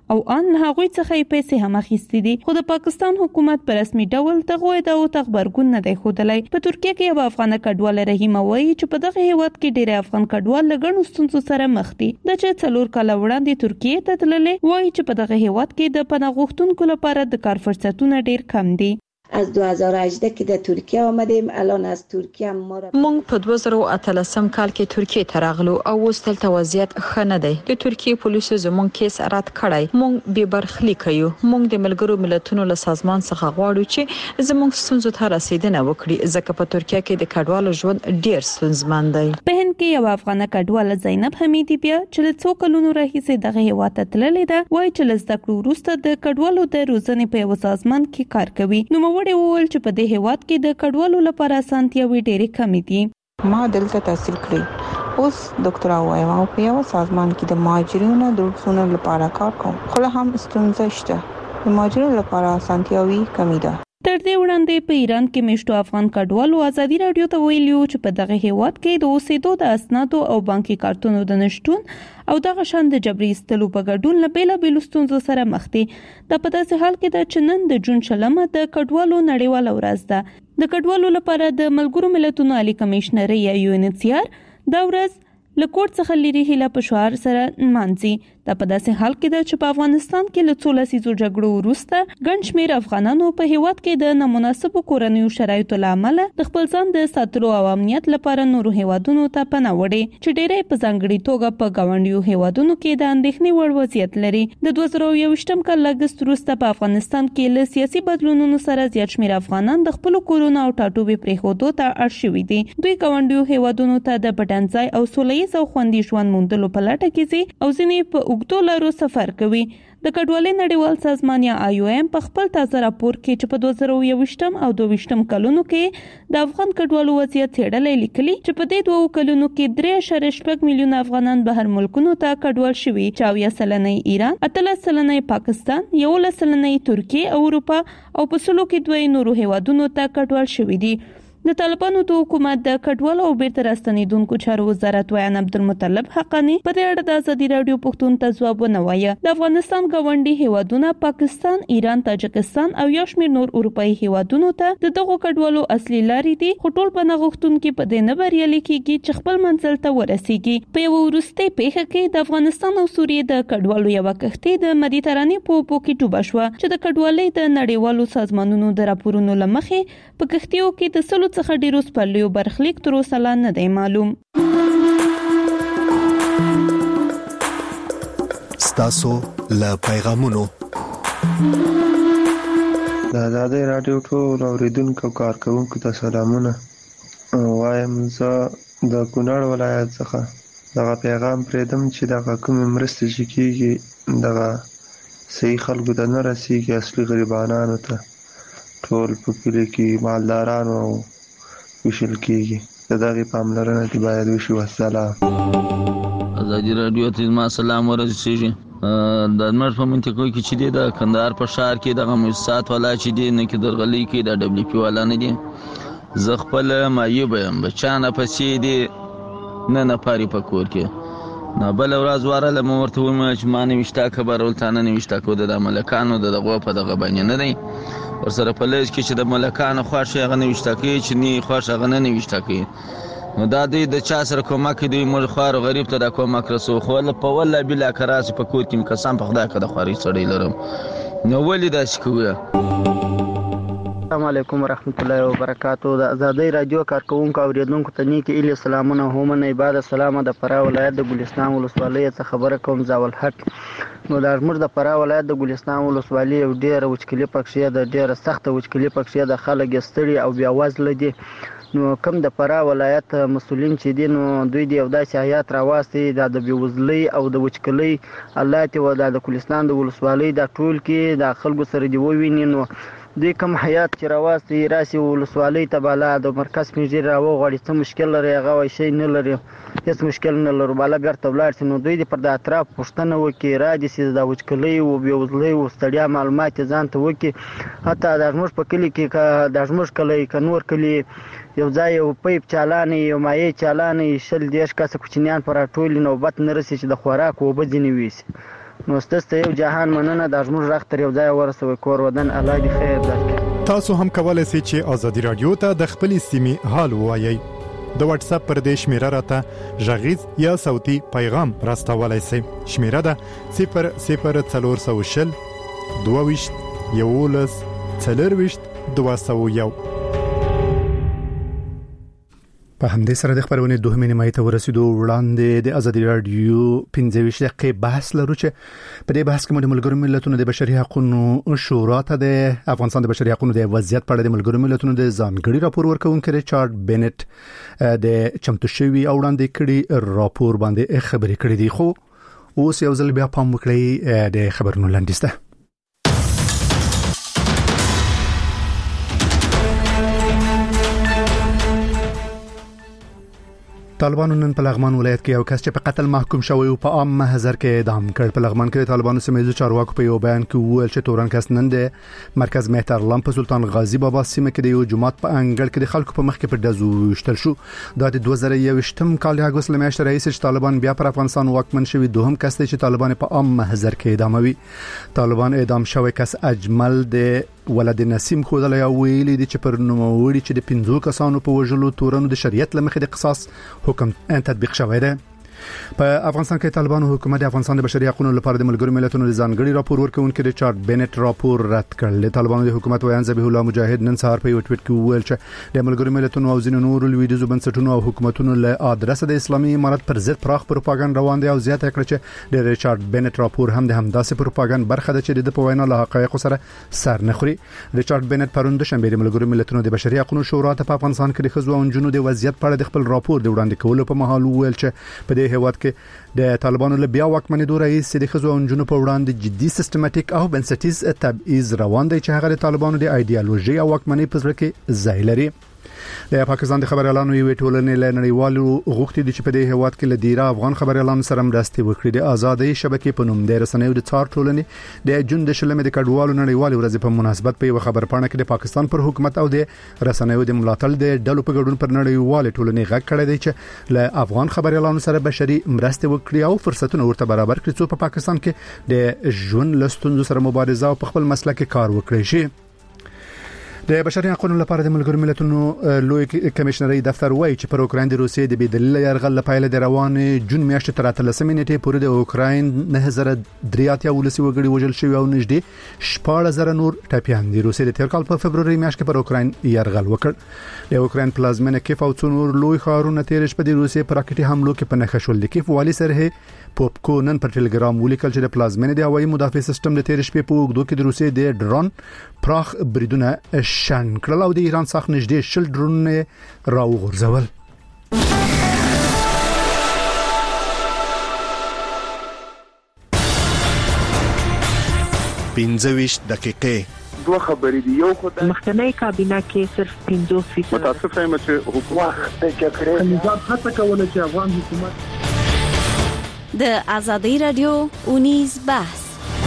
او ان هغوی څخه پیسې هم اخیستې دي. خو د پاکستان حکومت په رسمي ډول دغه د او تخبرګون نه دی ښودلی. په ترکیه کې یو افغان کډوال رحیم وایي چې په دغه هیواد کې ډېر افغان کډوال لګڼو ستونزو سره مخ دي. د چې څلور کاله وړاندې ترکیه ته تللې وایي چې په دغه هیواد کې د پناه غوښتونکو لپاره د کار فرصتونه ډېر کم دي. از دو هزار و هجده که در ترکیه آمدیم الان از ترکیه ما را مونږ په دوه زره او اتلسم کال کې ترکیه ته راغلو او اوس دلته وضعیت ښه نه دی. د ترکیه پولیسو زموږ کیس رد کړی. مونږ بې برخلیک یو. مونږ د ملګرو ملتونو له سازمان څخه غواړو چې زموږ ستونزو ته رسیدنه وکړي ځکه په ترکیه کې د کډوالو ژوند ډیر ستونزمن دی. په هند کې یو افغان کډوال زینب حمیدی بیا چې له څو کلونو راهیسې دغه هیواد ته تللې ده وایي چې له زده کړو وروسته د کډوالو د روزنې په یو سازمان کې کار کوي. نو موږ وویل چې په د هیواد کې د کډوالو لپاره اسانتیاوې ډېرې کمې دي. ما دلته تحصیل کړی اوس ډاکټرا وایم او په یو سازمان کې د مهاجرینو د روزنې لپاره کار کوم. خو له هم ستونزې شته. د مهاجرینو لپاره اسانتیاوې کمې ده. تر دې وړاندې په ایران کې میشتو افغان کډوالو ازادي رادیو ته ویلي چې په دغه هیواد کې د اوسېدو د اسنادو او بانکي کارتونو د نشټون او دغه شان د جبري ایستلو په ګډون له بیلابېلو ستونزو سره مخ دي. دا په داسې حال کې ده چې نن د جون شلمه د کډوالو نړیواله ورځ ده. د کډوالو لپاره د ملګرو ملتونو عالی کمشنري یا یو ان ایچ سی آر دا ورځ له کوټ څخه لري هله په شعار سره مانځي. دا په داسې حال کې ده چې په افغانستان کې له څو لسیزو جګړو وروسته ګڼ شمېر افغانانو په هیواد کې د نامناسبو کورنیو شرایطو له امله د خپل ځان د ساتلو او امنیت لپاره نورو هیوادونو ته پناه وړي چې ډېری په ځانګړي توګه په ګاونډیو هیوادونو کې د اندېښنې وړ وضعیت لري. د دوه زره یوویشتم کال له اګست وروسته په افغانستان کې له سیاسي بدلونونو سره زیات شمېر افغانان د خپلو کورونو او ټاټوبې پرېښودو ته اړ شوي دي. دوی ګاونډیو هیوادونو ته د پټنځای او سوله او خوندي ژوند موندلو په لټه کې دي او ځینې په اوږدو لارو سفر کوي. د کډوالۍ نړیوال سازمان یا آی او ایم په خپل تازه راپور کې چې په دوه زره یوویشتم او دوه ویشتم کلونو کې د افغان کډوالو وضعیت څېړلی لیکلي چې په دې دوه کلونو کې درې اعشاریه شپږ میلیونه افغانان بهر ملکونو ته کډوال شوي چې اویا سلنه ایران، اتلس سلنه پاکستان، یولس سلنه ترکیه او اروپا او په سلو کې دوه نورو هیوادونو ته کډوال شوي دي. د طالبانو د حکومت د کډوالو او بیرته راستنیدونکو چارو وزارت ویان عبدالمطلب حقانی په دې اړه د ازادي رادیو پښتون ته ځواب ونوایه. د افغانستان ګاونډي هیوادونه پاکستان، ایران، تاجکستان او یو شمېر نور اروپאי هیوادونو ته د دغو کډوالو اصلي لارې دي خو ټول پناه غوښتونکي په دې نه بریالي کېږي چې خپل منزل ته ورسیږي. په یو وروستۍ پیښه کې د افغانستان او سوریې د کډوالو یوه کښتۍ د مدیترانې په اوبو کې ډوبه شوه چې د کډوالۍ د نړیوالو سازمانونو د راپورونو له مخې په کښتیو کې د سلو څخه ډیرو سپرلیو برخلیک تر اوسه لا نه دی معلوم. ستاسو له پیغامونو د آزادۍ راډیو ټول اوریدونکو کارکوونکو ته سلامونه وایم. زه د کونړ ولایت څخه دغه پیغام پرېږدم چې دغه کومې مرستې چې کېږي دغه صحیح خلکو ته نه رسېږي، اصلي غریبانانو ته. ټول په کلي کې مالدارانو او ویشل کېږي. د دغې پاملرنه دې باید وشي. والسلام. ازادي راډیو ته زما سلام ورسېږي. د لمر په منطقو کې چې دی د کندهار په ښار کې دغه موسسات والا چې دی نه کې درغلي کې د ډبلیو پی والا نه دي. زه خپل معیوب یم، بچا نه پسې دي نه نفاري په کور کې. نه بله ورځ وارله مې ورته وویل چې ما نوشته خبر ولته نه نوشته کو د ملکانو د دغو په دغه باندې نه دی. ورسره په لیست کې چې د ملکانو خوښ هغه نوشته کوي، چې نه خوښ هغه نه نوشته کوي. نو دا دوی د چا سره کومک کوي، موږ خوار غریب ته دا کومک رسو. خو په والله بلا کراس په کور کې قسم په خدای که د خواري سړی لرم، نو ولې داسې کوي؟ السلام علیکم ورحمت الله وبرکاتو. د آزادۍ رادیو کارکوونکو او اوریدونکو ته نیکې ایلې سلامونه هم عبادت سلام. د فراه ولایت د ګلستان ولسوالۍ څخه خبره کوم زاول حق. نو د زموږ د فراه ولایت د ګلستان ولسوالۍ یو ډېره وچکلي پکښې ده، ډېره سخته وچکلي پکښې ده. خلک یې ستړي او بیا وزله دي. نو کوم د فراه ولایت مسؤلین چې دي نو دوی د یو داسې حیات راواستي دا د بېوزلۍ او د وچکلۍ الله دې و دا د ګلستان د ولسوالۍ دا ټول کې د خلکو سره دې وویني. نو دوی کوم حیات چې راواستي راسي ولسوالۍ ته بالا د مرکز پنځیر راوغواړي، څه مشکل لري هغه وایي شی نه لري، هېڅ مشکل نه لرو، بالا بېرته ولاړ شي. نو دوی دې پر د اطراف پوښتنه وکړي، را دې سي د وچکلۍ و بېوزلۍ و ستړیا معلومات یې ځان ته وکړي. حتی دا زموږ په کلي کې که دا زموږ کلی که نور کلي یو ځای یو پیپ چالانې یو مایع چالانې شل دېرش کسه کوچنیان په راټولي نوبت نه رسي چې د خوراک اوبه ځینې ویسي. نو ستاسو یو جهان مننه د زموږ رخ تر یو ځای ورسوي کور ودان الله دې خیر درکړي. تاسو هم کولای شئ چې آزادي رادیو ته د خپل سیمې حال ووایي. د واتس اپ پر دې شمیره راته ژغیز یا صوتي پیغام راستولای شئ. شمیره ده صفر صفر څلور سوه شل دوه ویشت یولس څلرویشت دوه سوه یو. په همدې سره د خبرونه دوه نیمه ته ورسېدو. وړاندې د آزادي رادیو پنځه ویشت دقیقې بحث لرو چې په دې بحث کې موږ د ملګرو ملتونو د بشري حقوقو شورا ته د افغانستان د بشري حقوقو د وضعیت په اړه د ملګرو ملتونو د ځانګړي راپور ورکوونکي ریچارډ بینټ د چمتو شوی او وړاندې کړي راپور باندې خبرې کړې دي. خو اوس یو ځل بیا پام وکړئ د خبرونو لاندې. طالبانو نن په لغمان ولایت کې یو کس چې په قتل محکوم شوی او په عام محضر کې اعدام کړ. په لغمان کې طالبانو سیمه چارواکو په یو بیان کې وویل چې تورن کس نن د مرکز مهترلام په سلطان غازی بابا سیمه کې د یو جماعت په انګړ کې د خلکو په مخ کې پر دزو وشتل شو. دا د دوه زره یوویشتم کال د اګوست لمیاشتې رئیس چې طالبان بیا پر افغانستان واکمن شوی دوهم کس دی چې طالبان په عام محضر کې اعداموي. طالبان اعدام شوی کس اجمل د ولد نسیم خودله یا ویلي دي چې پر نوموړي چې د پنځو کسانو په وژلو تورنو د شریعت لمخې د قصاص حکم تطبیق شوی دی. په افغانستان کې طالبانو حکومت د افغانستان د بشري حقوقو لپاره د ملګرو ملتونو د ځانګړي راپور ورکوونکي ریچارډ بینټ راپور رد کړ. د طالبانو د حکومت ویان ذبیح الله مجاهد نن سهار په یو ټویټ کې وویل چې د ملګرو ملتونو او ځینو نورو لویدیځو بنسټونو او حکومتونو له ادرسه د اسلامي امارت پر ضد پراخ پروپاګاندا روان دي او زیاته کړ چې د ریچارډ بینټ راپور هم د همداسې پروپاګاندا برخه ده چې د په وینا له حقایقو سره سر نه خوري. ریچارډ بینټ پرون د شنبه د ملګرو ملتونو د بشري حقوقو شورا ته په افغانستان کې د ښځو او نجونو د وضعیت په اړه د خپل راپور د وړاندې کولو په مهال وویل چې په دې هیواد کې د طالبانو له بیا واکمنېدو رئیس د ښځو او نجونو په وړاندې جدي سیستماتیک او بنسټیز تبعیض روان دی چې هغه د طالبانو د ایډیالوژي او واکمنۍ په ځړ کې ځای لري. د پاکستان د خبر اعلان یو ټولنې له نړیوالو غوښتي دي چې په دې هیواد کې له ډیره افغان خبر اعلان سره مرسته وکړي. د آزادۍ شبکې په نوم د رسنیو د څار ټولنې د جون د شلمې د کډوالو نړیوال ورځ په مناسبت په یو خبر پاڼه کې د پاکستان پر حکومت او د رسنیو د ملاتړ د ډلو په ګډون پر نړیوال ټولنې غږ کړی دی چې له افغان خبر اعلان سره بشري مرسته وکړي او فرصتونه ورته برابر کړي چې په پاکستان کې د ژوند لستونزو سره مبارزه او په خپل مسلک کې کار وکړي شي. د بشري حقوقو لپاره د ملګرو ملتونو لوی کمشنري دفتر وایي چې پر اوکراین د روسیې د بيدلیل يرغل لپاره د روان جون میاشتې تر اتلسمې نیټې پورې د اوکراین نه هزار درې اتیا ولسی وګړي وژل شوی او نږدې شپږ زره نور ټپيان دي. روسیې د تیر کال په فبرवरी میاشت کې پر اوکراین يرغل وکړ. د اوکراین پلازمینه کیف او څونور لوی ښارونه تیر شپه د روسیې پر راکټي حملو کې په نښه شول. د کیف والی سره پوپکو نن پر ټلګرام ولیکل چې د پلازمینه د هوایي مدافع سیستم د تیر شپې په وګړو کې د روسیې د ډرون پراخ بریدونه شان کړل او د ایران څخه نږدې شل ډرونونه راوغورځول. پنځه ویشت دقیقې دوه خبرې دي. یو خو د مخکنی کابینه کې صرف پنځوس فیصد متاسف یم چې حکومت د جګړې نظام هڅه کوله چې افغان حکومت د آزادۍ رادیو اونیز بحث.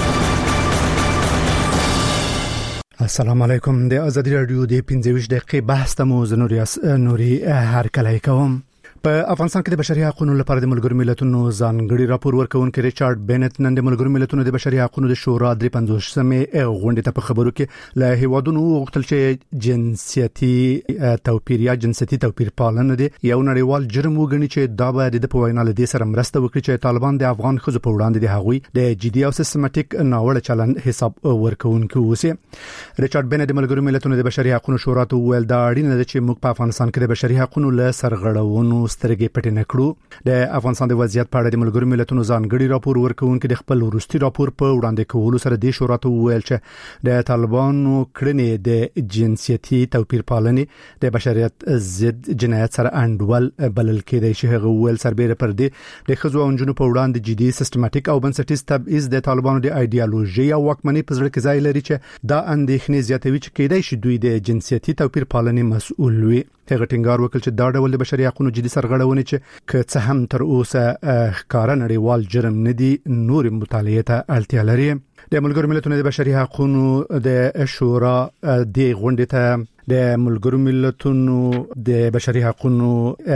السلام علیکم. د آزادۍ رادیو د پنځه ویشت دقیقې بحث ته مو زنوري نوري هر کله کوم. په افغانستان کې د بشري حقوقو لپاره د ملګرو ملتونو ځانګړي راپور ورکوونکي ریچارډ بینټ نن د ملګرو ملتونو د بشري حقوقو د شورا د پنځوسمې غونډې ته په خبرو کې له هیوادونو غوښتل چې جنسيتي توپیر یا جنسيتي توپیر پالنه دي یو نړیوال جرم وګڼي چې دا باید د پوینه له دې سره مرسته وکړي چې طالبان د افغان خزو په وړاندې د هغوی د جدي او سیستماتیک ناوړه چلند حساب ورکوونکي وسی. ریچارډ بینټ د ملګرو ملتونو د بشري حقوقو شورا ته ویل دا اړینه ده چې موږ په افغانستان کې د بشري حقوقو له سرغړونو سترګې پټې نه کړو. د افغانستان د وضعیت په اړه د ملګرو ملتونو ځانګړي راپور ورکوونکي د خپل وروستي راپور په وړاندې کولو سره د شورا ته ویل چې د طالبانو کړنې د جنسيتي توپیر پالنې د بشریت ضد جنایت سره انډول بلل کېدای شي. هغه ویل سربېره پر دې د خزو او نجونو په وړاندې جدي سیستماتیک او بنسټیز تبعیض د طالبانو د ایډیالوژي او واکمنۍ په ځړ کې ځای لري چې دا اندېښنې زیاتوي چې کېدای شي دوی د جنسيتي توپیر پالنې مسؤل وي. هغه ټینګار وکړ چې دا ډول د بشري حقوقو جدي سرغړونې چې که څه هم تر اوسه ښکارا نړیوال جرم نه دي نور مطالعه ته اړتیا لري. د ملګرو ملتونو د بشري حقوقو د شورا د غونډې ته د ملګرو ملتونو د بشري حقوقو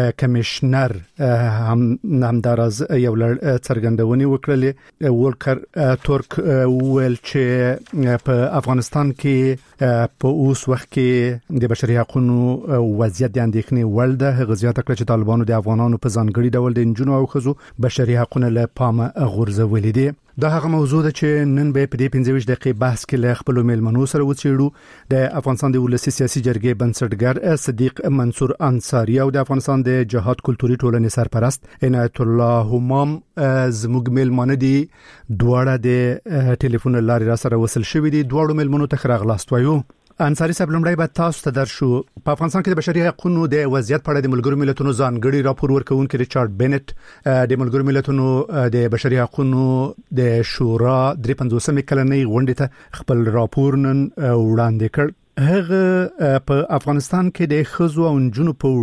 کمشنر هم نامدارز یو لړ څرګندونې وکړلې. ولکر تورک ویل چې په افغانستان کې په اوس وخت کې د بشري حقوقو وضعیت د اندېښنې وړ ده. هغه زیاته کړه چې طالبانو د افغانانو په ځانګړي ډول د انجونو او ښځو بشري حقوقو له پامه غورځولې دي. دا هغه موضوع ده چې نن به په دې پنځه ویشت دقیقې بحث کې له خپل میلمنو سره وڅېړو. د افغانستان د ولسي سیاسي جرګې بنسټګر صدیق منصور انصاری او د افغانستان د جهاد کلتوري ټولنې سرپرست عنایت الله همام زموږ میلمانه دي. دواړه د ټلیفون لارې را سره وصل شوي دي. دواړو میلمنو ته ښه راغلاست وایو. انصاری صاحب، لومړی به تاسو ته درشو. په افغانستان کې د بشري حقوقو د وضعیت په اړه د ملګرو ملتونو ځانګړي راپور ورکوونکي ریچارډ بینټ د ملګرو ملتونو د بشري حقوقو د شورا درې پنځوسمې کلنۍ غونډې ته خپل راپور نن وړاندې کړ. هغه په افغانستان کې د ښځو او نجونو په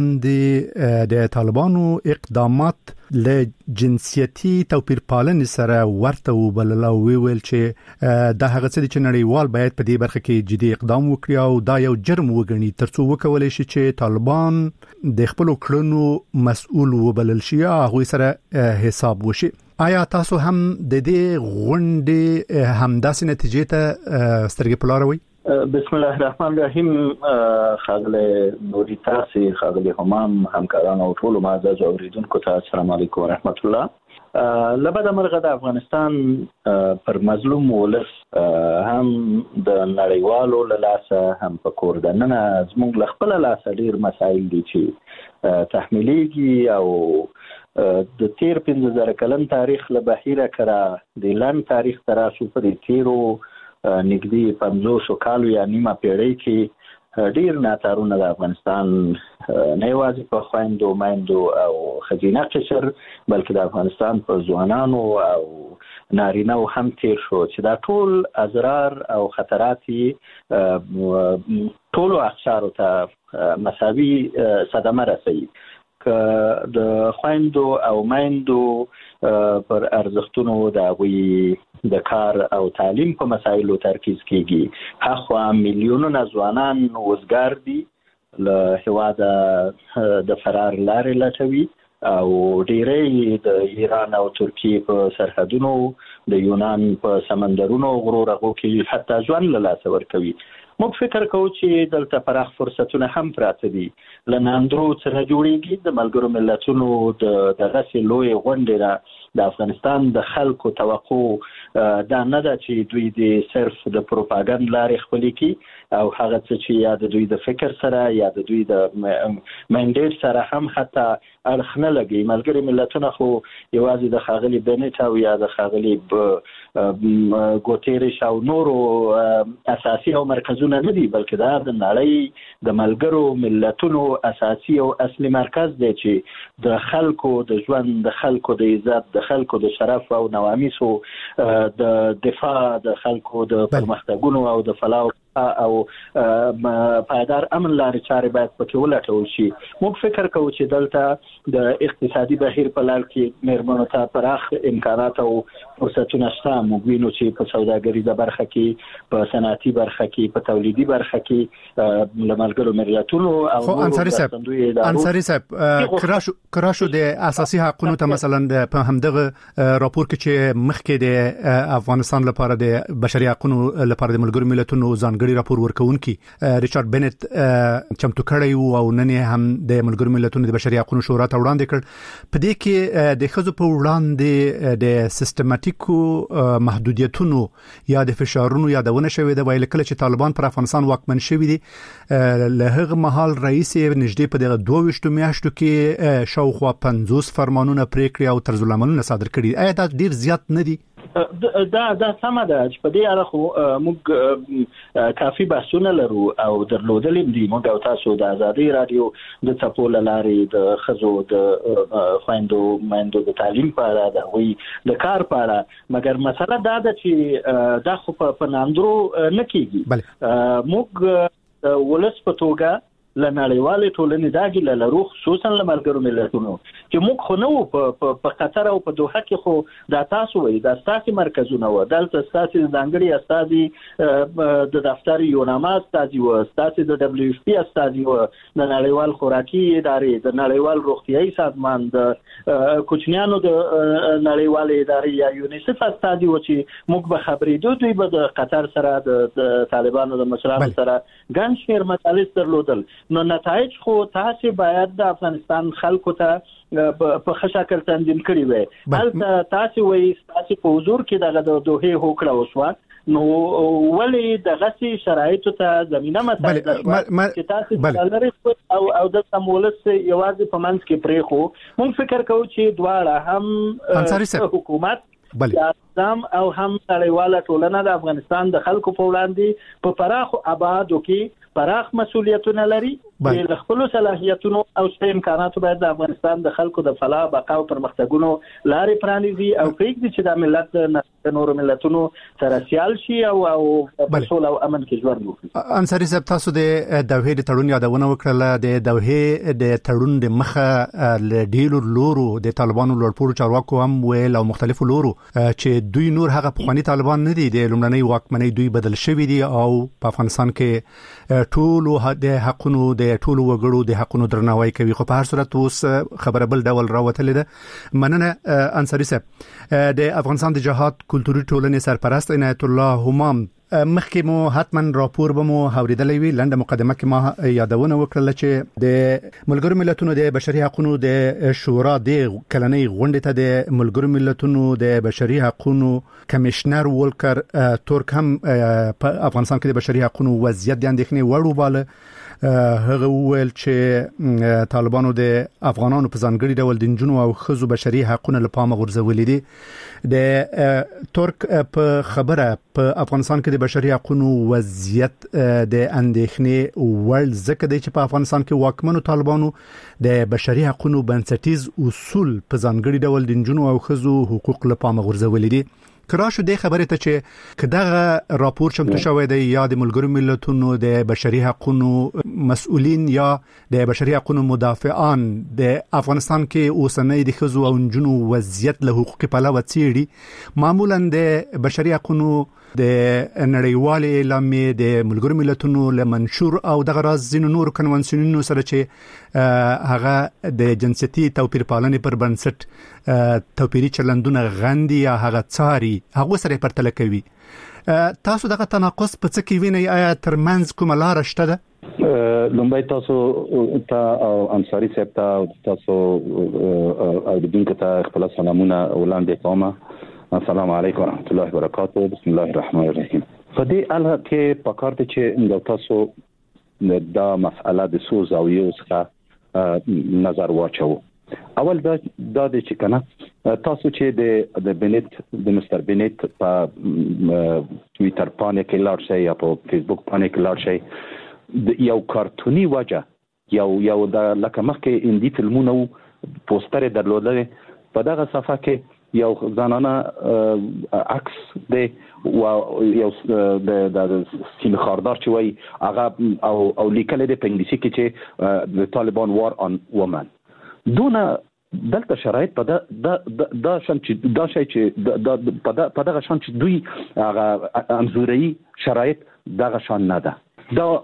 وړاندې د طالبانو اقدامات له جنسيتي توپیر پالنې سره ورته وبلل او ویل چې دا هغه څه چې نړیوال باید په دې برخه کې جدي اقدام وکړي او دا یو جرم وګڼي ترڅو وکولای شي چې طالبان د خپل کړنو مسؤل وبلل شي او هغه سره حساب وشي. آیا تاسو هم د دې غونډې همداسې نتیجې ته سترګې پلاروي؟ بسم الله الرحمن الرحیم. خاغله نوري تاسو، خاغله همام، همکاران او ټول معزز اوریدونکو ته السلام علیکم ورحمت الله. لبدا مرغه د افغانستان پر مظلوم ولس هم د نړیوالو لاسه هم په کوردننه زموږ خپل لاسه ډیر مسایل دي چې تحمیلېږي او د تیر پنځه زره کلن تاریخ له بهیره کړه د لن تاریخ تراسو پر تیرو نږدې پنځوس کالو یا نیمه پیړۍ کې ډیر ناتارونه د افغانستان نه یوازې په خويندو مایندو او خزینه قشر بلکې د افغانستان په ځوانانو او نارینه هم تیر شو چې دا ټول اضرار او خطرات ټول اقشار ته مساوي صدمه رسوي. که د خويندو او مایندو پر ارزښتونو د وی د کار او تعلیم په مسایلو ترکیز کیږي. هغه میلیونونه ځوانان وزګار دي له هواده د فرار لارې لټوي او ډیری د ایران او ترکیه په سرحدونو د یونان په سمندرونو غرورغو کې حتی ځوان له لاس ورکوي. موږ فکر کوو چې دلته پراخ فرصتونه هم پراته دي. لناندرو څخه جوړیږي د ملګرو ملتونو د دغه لوی غونډې د افغانستان د خلکو توقع دا نه ده چې دوی د صرف د پروپاګاندا لارې خپل کی او هغه څه چې یا د دوی د فکر سره یا د دوی د منډیټ سره هم حتی اړخ نه لګي. ملګري ملتونه خو یوازې د خاغلی بنټ او یا د خاغلی ګوتيريش او نورو اساسي او مرکزونه نه دي بلکې دا د نړۍ د ملګرو ملتونو اساسي او اصلي مرکز دی چې د خلکو د ژوند د خلکو د عزت د خلکو د شرف او نوامیسو د دفاع د خلکو د پرمختګونو او د فلاح او پایدار امن لارې چارې باید پکې ولټول شي. موږ فکر کوو چې دلته د اقتصادي بهیر په لړ کې مېرمنو ته پراخ امکانات او فرصتونه شته. موږ وینو چې په سوداګریزه برخه کې په صنعتي برخه کې په تولیدي برخه کې لملګرو ملتونو او خو انصاری صاحب انصاری صاحب کراشو کراشو د اساسي حقوقو ته مثلا په همدغه راپور کې چې مخکې د افغانستان لپاره د بشري حقوقو لپاره د ملګرو ملتونو ځان غړي راپور ورکوونکي ریچارډ بینټ چمتو کړی او نن هم د ملګرو ملتونو د بشري حقوقو شورا ته وړاندې کړ. په دې کې د ښځو په وړاندې د سیستماتیکو محدودیتونو یا د فشارونو یادونه شوې ده. ویل کله چې طالبان پر افغانستان واکمن شوي دي له هغه مهال رئیس نږدې په دغه دوه ویشتو میاشتو کې شاوخوا پنځوس فرمانونه پریکړې او طرز العملونه صادر کړي. آیا دا ډیر زیات نه دي؟ دا دا سمه ده چې په دې اړه خو موږ کافي بحثونه لرو او درلودلې دي. موږ او تاسو د ازادي رادیو د څپو لارې د خزو د خويندو مایندو د تعلیم په اړه د وی د کار په اړه مګر مسله دا ده چې دا خو په ناندرو نه کیږي. موږ ولس په توګه لنړیوال ټولنې داګي لرو خصوصا لمرګرو ملتونو چې موږ خو نو په قطر او په دوحه کې خو دا تاسو وي دا ستاسو مرکزونه و دلته ستاسو ځانګړي استادي د دفتر یوناما استادي و ستاسو د دبليو اف پی استادي و د نړیوال خوراکي ادارې د نړیوال روغتيایي سازمان د کوچنیانو د نړیوال ادارې یا یونیسف استادي و چې موږ به خبرې دوی دوی به د قطر سره د طالبانو د مشرانو سره ګڼ شمېر مجالس درلودل نو نتایج خو تاسو باید د افغانستان خلکو ته په ښه شکل تنظیم کړی وي هلته تاسو وایي تاسو په حضور کې دغه د دوه هوکړه وشوه نو ولې دغه شرایطو ته زمينه مساعد چې تاسو لري او او د سمولس یوازې په منځ کې پرې خو مونږ فکر کوو چې دواړه هم حکومت بلې او هم نړیواله ټولنه د افغانستان د خلکو په وړاندې په پراخ آبادو کې پراخ مسؤلیتونه لري د خپل صلاحیتونو او امکاناتو باید د افغانستان د خلکو د فلاح بقا او پرمختګونو لارې پرانیزي او پرېږدي چې د ملت د نورو ملتونو سره سیال شي او او په سول او امن کې ژوند وکړي. انصاري صاحب تاسو د دوحې د تړون یادونه وکړه د دوحې د تړون د مخه ل ډیلو لورو د طالبانو لوړپوړو چارواکو هم ویل او مختلفو لورو چې دوی نور هغه پخوانی طالبان نه دي د لومړنۍ واکمنۍ دوی بدل شوی دي او په افغانستان کې ټولو د حقونو د ټولو وګړو د حقونو درناوی کوي خو په هر صورت اوس خبره بل ډول راوتلې ده. مننه انصاري صاحب. د افغانستان د جهاد کلتوري ټولنې سرپرست عنایت الله همام مخکې مو حتما راپور به مو اوریدلې وی لنډه مقدمه کې ما یادونه وکړه چې د ملګرو ملتونو د بشري حقوقو د شورا د کلنۍ غونډې ته د ملګرو ملتونو د بشري حقوقو کمشنر ولکر تورک هم په افغانستان کې د بشري حقوقو وضعیت د اندېښنې وړ وباله. هغه ویل چې طالبانو د افغانانو په ځانګړي ډول د جنونو او خزو بشري حقوقو لپاره غورځولې دي. د ترک په خبره په افغانستان کې د بشري حقوقو وضعیت د اندېښنې وړ ځکه دی چې په افغانستان کې واکمنو طالبانو د بشري حقوقو بنسټیز اصول په ځانګړي ډول د جنونو او خزو حقوق لپاره غورځولې دي. کراشه د خبره ته چې کداغه راپور چمتو شوی دی یا د ملګرو ملتونو د بشري حقوقو مسؤلین یا د بشري حقوقو مدافعان د افغانستان کې اوسنۍ د خزو او جنونو وضعیت له حقوقي پلوه څیړي معمولا د بشري حقوقو د نړیوال اعلامیې د ملګرو ملتونو له منشور او د غراز زینو نور کنوانسیونونو سره چې هغه د جنسيتي توپیر پالنې پر بنسټ توپیري چلندونه غندي یا هغه څاري هغه سره پرتله کوي. تاسو دغه تناقض په څه کې وینئ؟ آیا ترمنځ کومه لار شته ده؟ لومبای تاسو ته او انصاري صاحب ته تاسو او د دین ته خپل سلامونه وړاندې کوم. السلام علیکم ورحمۃ اللہ وبرکاتہ. بسم الله الرحمن الرحیم. په دې اړه کې پکار دي چې د تاسو دا مسأله د سوز او یو څخه نظر واچو. اول دا د چې کنه تاسو چې د د بنت د مستر بنت په ټوئیټر باندې کې لاړ شئ یا په فیسبوک باندې کې لاړ شئ یو کارتونی وجه یو یو د لکه مخکې اندی فلمونو پوسټر درلودل په دغه صفحه کې یو ځانانه عکس دی او یو د د سیم خاردار چې وای هغه او او لیکل دی په انګلیسي کې چې د طالبان وار آن وومن دونه دلته شرایط په دا دا شان چې دا شي چې په دغه شان چې دوی هغه انزوري شرایط دغه شان نه ده. دا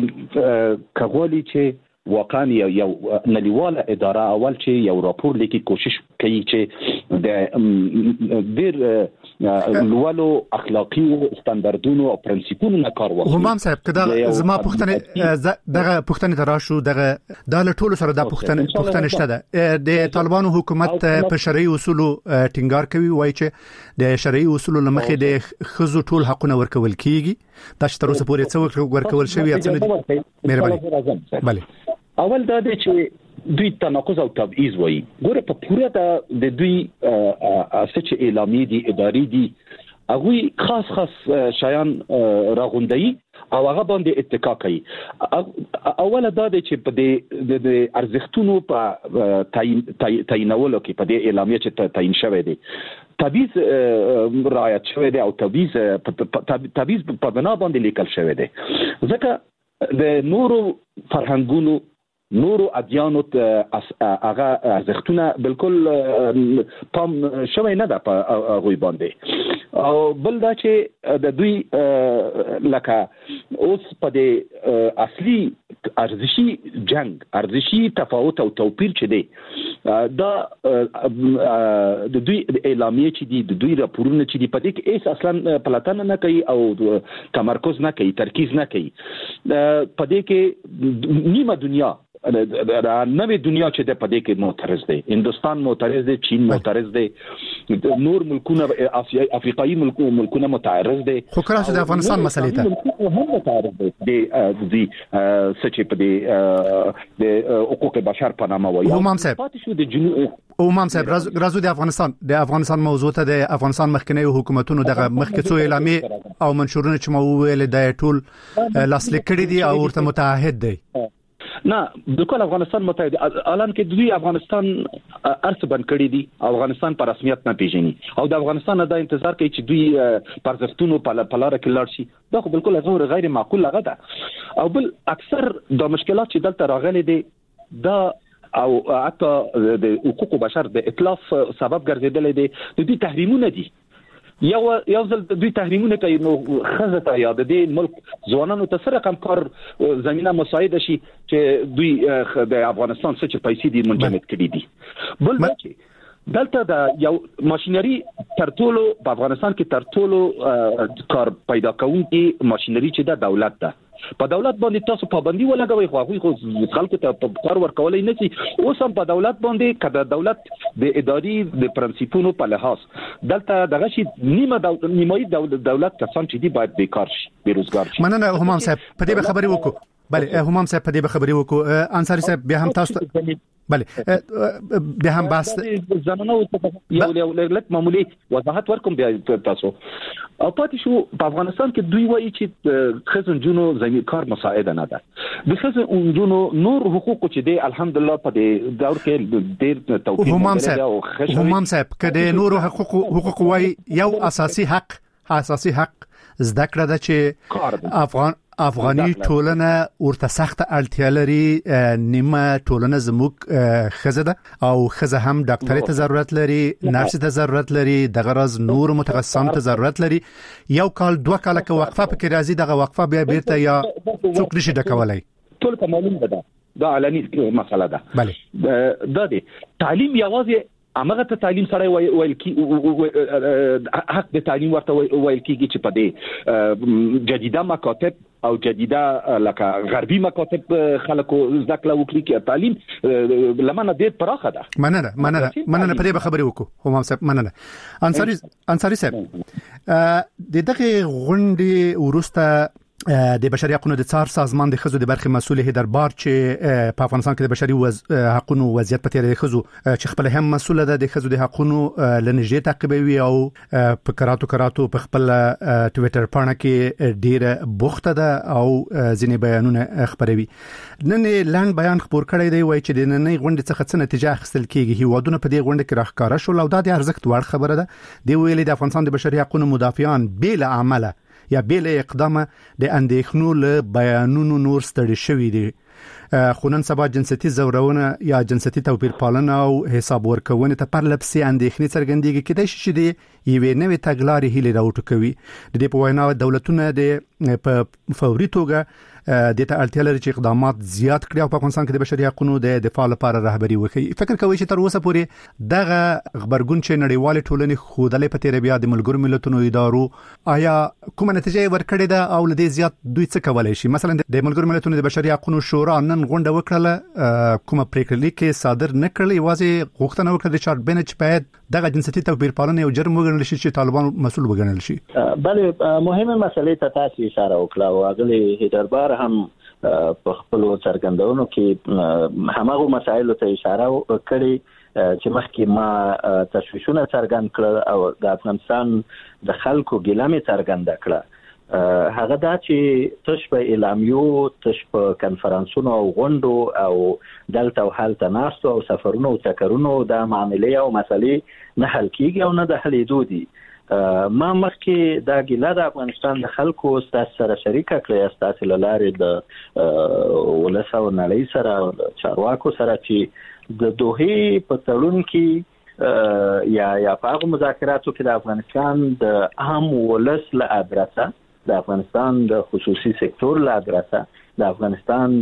کغولي چې واقعا یو نړیواله اداره اول چې یو راپور لیکي کوشش کوي چې د ډیر لوړو اخلاقی او ستاندردونو او پرنسپونو نه کار وکړي. همام صاحب کدا زما پوښتنه دغه پوښتنه تراشو دغه د ټولو سره د پوښتنه پوښتنه شته ده د طالبانو حکومت په شرعي اصولو ټینګار کوي وایي چې د شرعي اصولو لمخې د خزو ټول حقونه ورکول کیږي دا چې تر اوسه پورې څو ورکول شوی اڅنه مهرباني. بله اول دا دی چې دوی تناقض او تبعیض وایي. ګوره په پوره د دوی اساس اعلامی دي اداري دي هغه خاص خاص شایان راغونډي او هغه باندې اتکا کوي. اوله دا دی چې په دې د ارزښتونو په تعینولو کې په دې اعلامیه چې تعین شوی دی تبعیض رعایت شوی دی او تبعیض تبعیض په بنا باندې لیکل شوی دی. ځکه د نورو فرهنګونو نورو ادیانو هغه ارزښتونه بالکل پام شوی نه ده په هغوی باندې او بل دا چې د دوی لکه اوس په د اصلي ارزشي جنگ ارزشي تفاوت او توپیر چې دی دا د دوی اعلامیه چې دی د دوی راپورونه چې دی په دې کې هیڅ اصلا پلاتنه نه کوي او تمرکز نه کوي ترکیز نه کوي په دې کې نیمه دنیا د نوې دنیا چې د پدې کې معترض دي هندستان معترض دي چین معترض دي نور ملکونه افریقایي ملکونه معترض دي خو کله د افغانستان مسلې ته هم معترض دي د دي سچ په دې د حقوق بشر په نامه وایي همام صاحب همام صاحب راځو د افغانستان د افغانستان موضوع ته د افغانستان مخکنی حکومتونو دغه مخکې څو اعلامیه او منشورونه چې مو ویل د ټول لاسلیک کړي دي او ورته متعهد دي نه بالکل افغانستان متحد الان کې دوی افغانستان ارث بند کړی دي افغانستان په رسمیت نه پیژني او د افغانستان د انتظار کوي چې دوی پرځښتونو په لاره کې لاړ شي دا خو بالکل غیر غیر معقول لغه ده او بل اکثر د مشکلات چې دلته راغلي دي دا او حتی د حقوق بشر د ائتلاف سبب ګرځیدل دي د دې تحریمونه دي یو یو ځل د دوی تحریمونه کوي نو خزه ته یا د دې ملک ځوانانو ته سره کم کار زمينه مساعده شي چې دوی د افغانستان څخه پیسې دي منجمد کړي دي بل چې دلته د یو ماشينري ترټولو په افغانستان کې ترټولو کار پیدا کوونکی ماشينري چې د دولت ده په دولت باندې تاسو پابندي ولګوي خو هغه خو خلکو ته کار ورکولای نه شي اوس هم په دولت باندې کله دولت د اداري د پرنسپونو په لحاظ دلته دغه شي نیمه دولت نیمه دولت کسان چې دی باید بیکار شي بیروزګار شي مننه همام صاحب په دې خبرې وکړو بله همام صاحب په دې خبرې وکړو انصاری صاحب بیا هم تاسو بله بیا هم بس زمونږ یو یو لږ معمولی وضاحت ورکوم بیا تاسو او پاتې شو په افغانستان کې دوی وایي چې خزنجونو زمي کار مساعده نه ده د خزنجونو نور حقوق چې دی الحمدلله په دې دور کې ډېر توفیق همام صاحب همام صاحب کله نور حقوق حقوق وایي یو اساسي حق اساسي حق زده کړه ده چې افغان افغاني ټولنه ورته سخت اړتیا لري نیمه ټولنه زموږ خزه ده او خزه هم ډاکټري ته ضرورت لري نرس ته ضرورت لري د غرض نور متخصصان ته ضرورت لري یو کال دوه کال کې وقفه پکې راځي دغه وقفه بیا بیرته یا څوک نشي ډکولای ټول ته معلوم ده دا علني مسله ده بله دا دي تعلیم یوازې امغه ته تعلیم سره ویل کی حق د تعلیم ورته ویل کیږي چې په دې جديده مکاتب او جديده لکه غربي مکاتب خلکو ذکر وکړي چې تعلیم لمنه ډېر پراخه ده مننه مننه مننه په دې خبرې وکړو همام صاحب مننه انصاری انصاری صاحب د دغه غونډې ورسته د بشري حقوقو د څار سازمان د خزو د برخه مسؤل هیدر بار چې په افغانستان کې د بشري وز... حقوقو وضعیت په تیر د خزو چې خپل هم مسؤل ده د خزو د حقوقو لنجې تعقیبوي او په کراتو کراتو په خپل ټوئیټر باندې کې ډیره بوخته ده او ځینې بیانونه خبروي نن لاند بیان خبر کړی دی وای چې د نن غونډې څخه څه نتیجه اخیستل کیږي هیوادونه په دې غونډه کې راخکاره شو او د ارزښت وړ خبره ده دی ویلي د افغانستان د بشري حقوقو مدافعان بل عمله یا بیل اقدام د اندېښنو له بیانونو نور ستړي شوي دي خو نن سبا جنسيتي زورونه یا جنسيتي توپیر پالنه او حساب ورکونه ته پر لپسي اندېښنې څرګندېږي کېدای شي چې د یوې نوې تګلارې هیله راوټکوي د دې په وینا دولتونه د په فوري توګه د ته اړتیا لري چې اقدامات زیات کړي او په افغانستان کې د بشري حقوقو د دفاع لپاره رهبري وکړي فکر کوي چې تر اوسه پورې دغه خبرګون چې نړیوال ټولنې خودلې په تیر بیا د ملګرو ملتونو ادارو آیا کومه نتیجه ورکړې ده او لدې زیات دوی څه کولای شي مثلا د ملګرو ملتونو د بشري حقوقو شورا نن غونډه وکړه کومه پریکړه لیکه صادر نکړل یوازې غوښتنه وکړه چې چارټ بنچ باید دغه جنسيتي توپیر پالنه او جرم وګڼل شي چې طالبان مسؤل وګڼل شي بله مهمه مسلې ته تاسو اشاره وکړه او اغلی هیدربار هم په خپل څرګندونو کې همغه مسایلو ته اشاره کړې چې مخکې ما تشویشونه څرګند کړل او د افغانستان د خلکو ګیلمې څرګنده کړه هغه دا چې تش په اعلامیو تش په کنفرانسونو او غونډو او دلته او حالته ناستو او سفرونو او تکرونو د معاملې او مسلې نه حل کیږي او نه د حلېدو دي ما مخکې دا ګیله د افغانستان د خلکو ستاسو سره شریکه کړې ستاسو لارې د ولسو نړۍ سره چارواکو سره چې د دوه په تړون کې یا یا په هغه مذاکراتو کې د افغانستان د عام ولس له ادرسه د افغانستان د خصوصي سکتور له ادرسه د افغانستان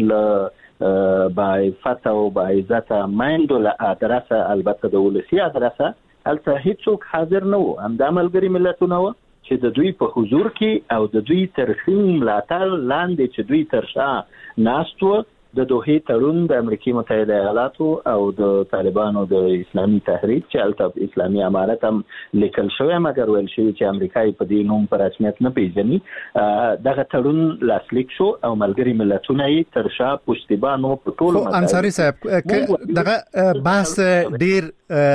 له باعزت او باعزت مایندو له ادرسه البته د ولسی ادرسه هلته هیڅوک حاضر نه وو. همدا ملګري ملتونه وو چې د دوی په حضور کې او د دوی ترخیم ملاتړ لاندې چې دوی ترشا ناست وو د دوه تړون د امریکای متحده ایالاتو او د طالبانو د اسلامي تحریک چې البته اسلامي امارت هم لیکل شوی مګر ویل شوی چې امریکای په دې نوم په رسمیت نه پیژني. دغه تړون لاسلیک شو او ملګري ملتونه یې ترشا پشتیبانو په ټولو انصاری صاحب دغه بحث ډیر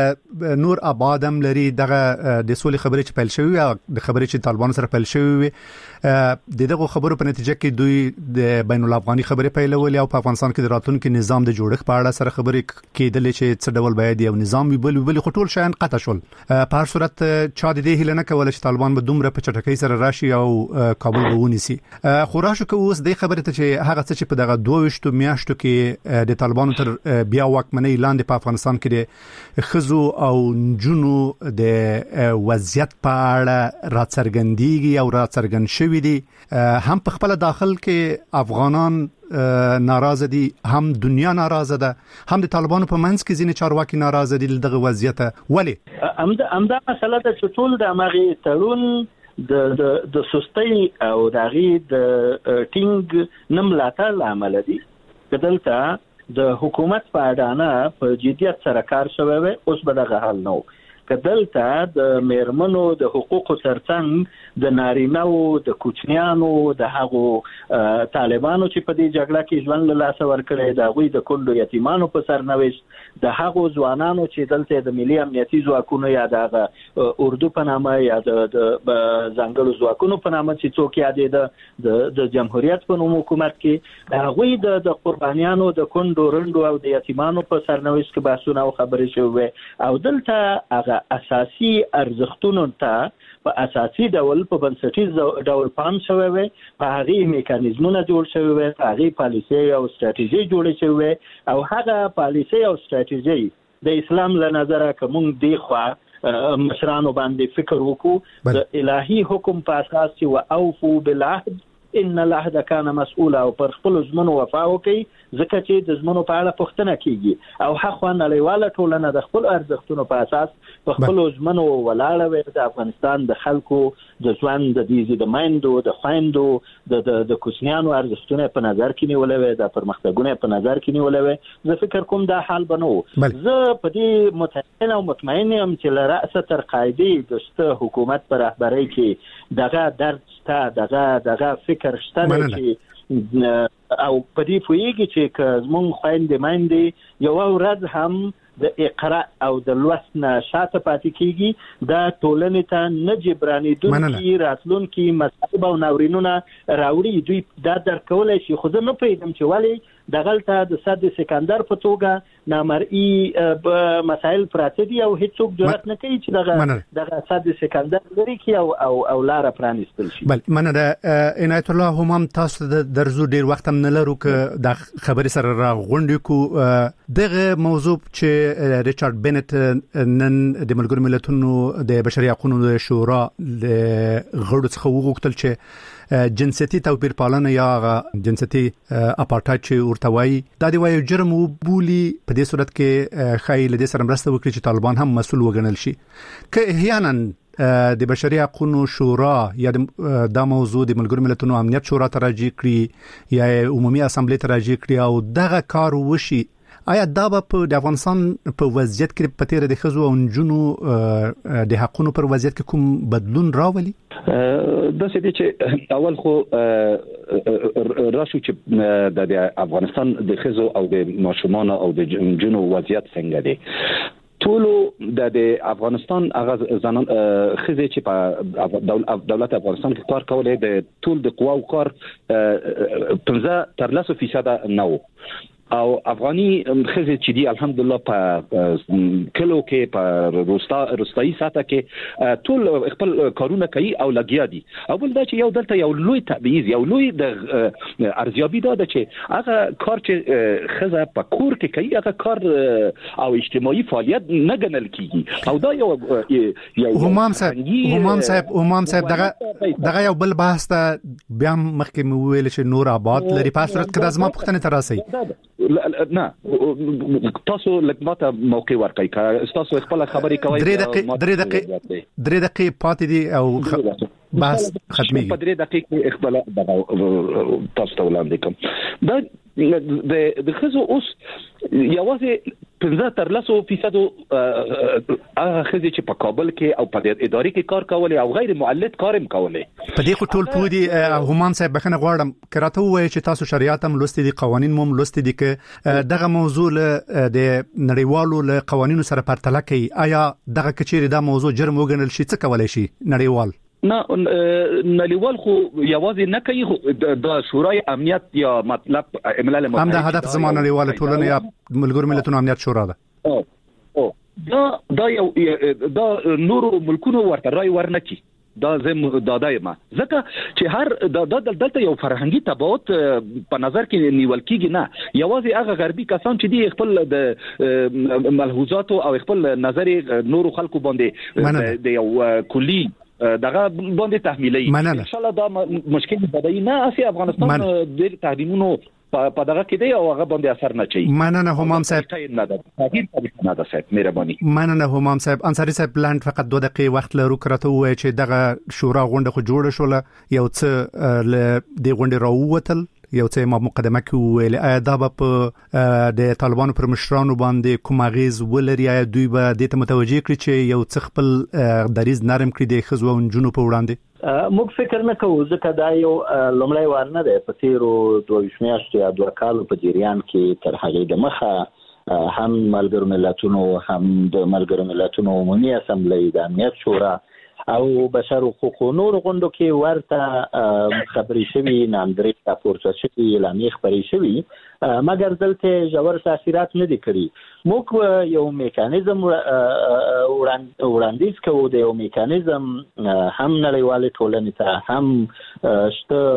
نور آبادم لري. دغه د سولې خبرې چې پیل شوی او د خبرې چې طالبان سره پیل شوی د دغه خبرو په نتیجه کې دوی د بین الافغاني خبرې پیلولې او په افغانستان کې د راتلونکو نظام د جوړښت په اړه سره خبرې کېدلې چې څه ډول باید یو نظام وي بل بل خټول شاین قطع شول. په هر صورت چا د دې هله نه کول چې طالبان به دومره په چټکۍ سره راشي او کابل به ونیسي. خو راشو که اوس د خبرې ته چې هغه څه چې په دغه دوه وشتو میاشتو کې د طالبانو تر بیا واکمنۍ لاندې په افغانستان کې د خزو او جنو د وضعیت په اړه راڅرګندېږي او راڅرګند شوی دي. هم په خپل داخل کې افغانان ناراضه دي هم دنیا ناراضه ده هم د طالبانو په منځ کې ځینې چارواکي ناراضه دي دغه وضعیت. ولی امدا امدا مسله د ټول د امغه تړون د د د سستۍ او دغه د ټینګ نملاته عمل دي. بدلته د حکومت په اډانه په جديت سره کار شوی وي اوس به دغه حل نو کدلته د میرمنو د حقوقو ترڅنګ د نارینهو د کوچنیانو د هغو طالبانو چې په دې جګړه کې ژوند له لاس ورکړي د غوي د کندو یتیمانو په سرنوشت د هغو ځوانانو چې دلته د ملي امنیتي ځواکونو یا د اردو په نامه یا د ځنګلو ځواکونو په نامه چې څوک یادې د د جمهوریت په نوم حکومت کې د غوي د قربانیانو د کندو رندو او د یتیمانو په سرنوشت کې بحثونه او خبرې شوې او دلته هغه اساسي ارزښتونو ته په اساسي ډول په بنسټیز ډول پام شوی وي په هغه میکانیزمونه جوړ شوی وي په هغه پالیسي او ستراتیژي جوړ شوی وي او هغه پالیسي او ستراتیژي د اسلام له نظره کوم دی خو مشرانو باندې فکر وکړو د الهي حکم په اساس چې واوفو بالعهد ان العهد كان مسؤولا او پر خپل زمونو وفا وکي ځکه چې د زمونو په اړه پوښتنه کیږي او حق نړیواله ټولنه د خپل ارزښتونو په اساس په خپل زمونو ولاړه وي. د افغانستان د خلکو د ژوند د دې د مایندو د خويندو د د کوچنیانو ارزښتونه په نظر کې نیولې وي د پرمختګونه په نظر کې نیولې وي. زه فکر کوم دا حال بنو زه په دې متأکد او مطمئن یم چې له رأسه تر قاعده د ست حکومت پر رهبرۍ کې دغه درد شته دغه دغه فکر شته چې او په دې فویږي چې زمون خويندې مایندې یو ورځ هم د اقرا او د لوست نه شاته پاتې کیږي د ټولنې ته نه جبرانی دونکي راتلونکي مصائب او ناورینونه راوړي دوی دا درکولای شي. خو زه نه پېدم چې ولی دغلته د صد سکندر په توګه نامرئی مسائل پراته دي او هیڅوک جرأت نه کوي چې دغه دغه صد سکندر لري کی او او او لار پرانیستل شي. بل منه د عنایت الله هم تاسو د درزو ډیر وخت هم نه لرو ک د خبري سره را غونډې کو دغه موضوع چې ریچارډ بنت نن د ملګرو ملتونو د بشري حقوقو شورا د غړو څخه وغوښتل چې جنسيتي توپیر پالنه یا جنسيتي اپارټایډ چې ورته وایي دا دی وایي جرم وبولي. په دې صورت کې خای له دې سره مرسته وکړي چې طالبان هم مسؤل وګڼل شي. که احیانا د بشري حقوقو شورا یا د موضوع د ملګرو ملتونو امنیت شورا ته راځي کړي یا عمومي اسامبلې ته راځي کړي او دغه کار وشي آیا دا په د افغانستان په وضعیت کې په تیر د خزو او جنو د حقونو پر وضعیت کې کوم بدلون راولي؟ د څه دي چې اول خو راشو چې د افغانستان د خزو او د ماشومان او د جنو وضعیت څنګه دی. ټولو د افغانستان هغه ځانان خزه چې په دولت افغانستان کې کار کولای د ټول د قواو کار پنځه تر لسو فیصد نه وو او افغاني خزه چې دی الحمدلله په کلو کې په روستا روستایي ساته کې ټول خپل کارونه کوي او لګیا دي. اول دا چې یو دلته یو لوی تبعیض یو لوی د ارزیابي دا چې هغه کار چې خزه په کور کې کوي هغه کار او اجتماعي فعالیت نه ګڼل کیږي او دا یو یو همام صاحب همام صاحب همام صاحب دغه دغه یو بل بحث ته بیا مخکې مو ویل چې نور آباد لري په صورت کې د ازما پښتنه تراسي نه تاسو لکه ماته موقع ورکړئ که تاسو خپل خبرې کوي درې دقیقې درې دقیقې درې دقیقې پاتې دي او خ... بس ختمي په درې دقیقې خپل تاسو ته وړاندې کوم دا د د خزو اوس یوازې پنځه تر لسو فیصد هغه خزې چې په کابل کې او په ادارې کې کار کولې او غیر معلد کارم کولې په دې ټول پودي همام صاحب بخنه غواړم کراته وایي چې تاسو شریعت هم لوستي دي قوانين هم لوستي دي ک دغه موضوع له د نړیوالو له قوانینو سره پرتله کوي آیا دغه کچېری دا موضوع جرم وګڼل شي څه کولای شي نړیوال؟ نه نړیوال خو یوازې نه کوي د شورای امنیت یا مطلب ملل متحد هم د هدف زمانه نړیواله ټولنه یا ملګرو ملتونو امنیت شورا ده او او دا دا یو دا نورو ملکونو ورته رای ورنکي دا زم دادایما ځکه چې هر د دلته یو فرهنګي تبعات په نظر کې نیول کیږي نه یوازې هغه غربي کسان چې دی خپل د ملحوظات او خپل نظر نورو خلکو باندې د یو کلی دغه باندې تحمیلي ان شاء الله دا مشکل بدای نه اسی افغانستان د تحریمونو په دغه کې دی او هغه باندې اثر نه چي مننه همام صاحب نه ده تغییر نه ده صاحب مهرباني مننه همام صاحب انصاری صاحب پلان فقط دوه دقیقې وخت لرو کراته وای چې دغه شورا غونډه خو جوړه شوله یو څه ل دې غونډه راووتل یو څه ما مقدمه کې ویل آیا دا په د طالبانو پر مشرانو باندې کوم غیز ولري آیا دوی به د ته متوجي کړي چې یو څه خپل دریز نرم کړي د خزو او جنونو په وړاندې؟ موږ فکر نه کوو ځکه دا یو لومړی وار نه دی په تیرو دوه میاشتو یا دوه کالو په جریان کې تر هغې د مخه هم ملګرو ملتونو هم د ملګرو ملتونو عمومي اسمبلی د امنیت شورا او بشر حقوق نور غونډو کې ورته خبري شوی نامداري راپورته شوی اعلامیه خبري شوی مګر دلته ژور تاثیرات نه دي کړی موږ یو میکانیزم وړاندیز کوو د یو میکانیزم هم نړیوال ټولنې ته هم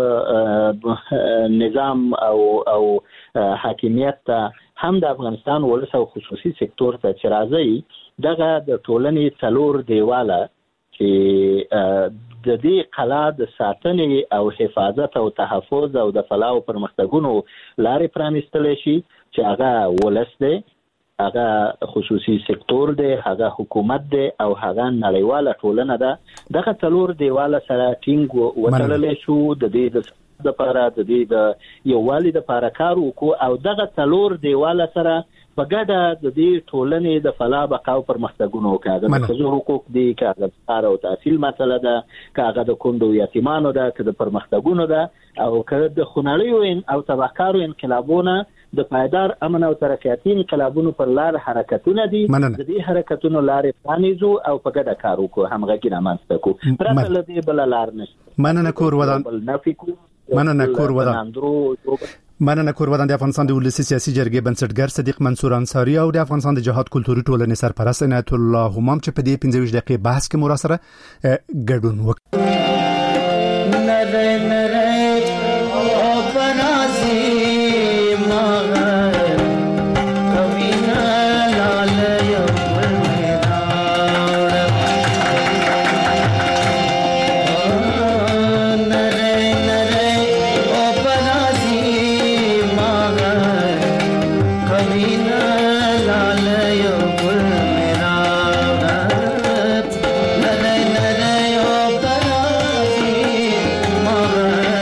شته نظام او او حاکمیت ته هم د افغانستان ولس او خصوصي سکتور ته چې راځي دغه د ټولنې څلور دیواله چې د دې قلا د ساتنې او حفاظت او تحفظ او د فلاح او پرمختګونو لارې پرانیستل شي چې هغه ولس دی هغه خصوصي سکتور دی هغه حکومت دی او هغه نړیواله ټولنه ده دغه څلور دیواله سره ټینګ وتړل شو د دې د د لپاره د دې د یووالي د لپاره کار وکړو او دغه څلور دیواله سره په ګډه د دې ټولنې د فلاح بقا او پرمختګونو کاغه د خزو حقوق دي کاغه کار او تحصیل مسله ده کاغه د کوندو یتیمانو ده کاغه د پرمختګونو ده او کاغه د خناړیو او تبعکارو انقلابونه د پایدار امن او ترقیاتي انقلابونو پر لار حرکتونه دي د دې حرکتونو لارې پانیزو او په ګډه کار وکړو همغږي رامنځته کو پرته لدی بل لار نشته مننه کور ودان مننه کور ودان مننه کور ودان د افغانستان د ولسی سیاسي جرګې بنسټګر صدیق منصور انصاری او د افغانستان د جهاد کلتوري ټولنې سرپرست عنایت الله همام چې په دې پنځه دقیقې بحث کې مو سره ګډون وکړ Mother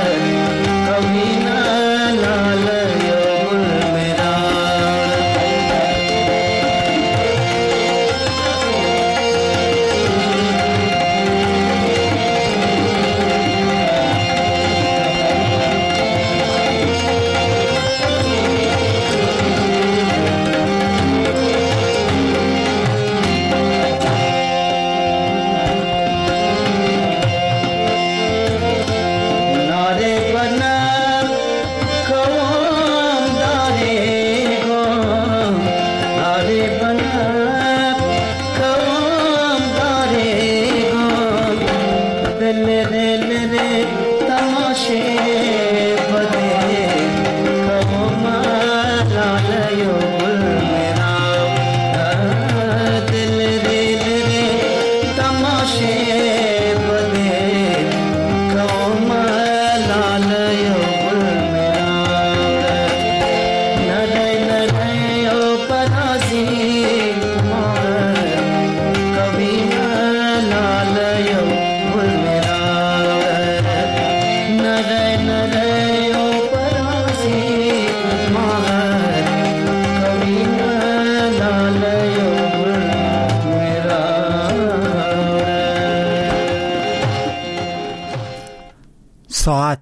ساعت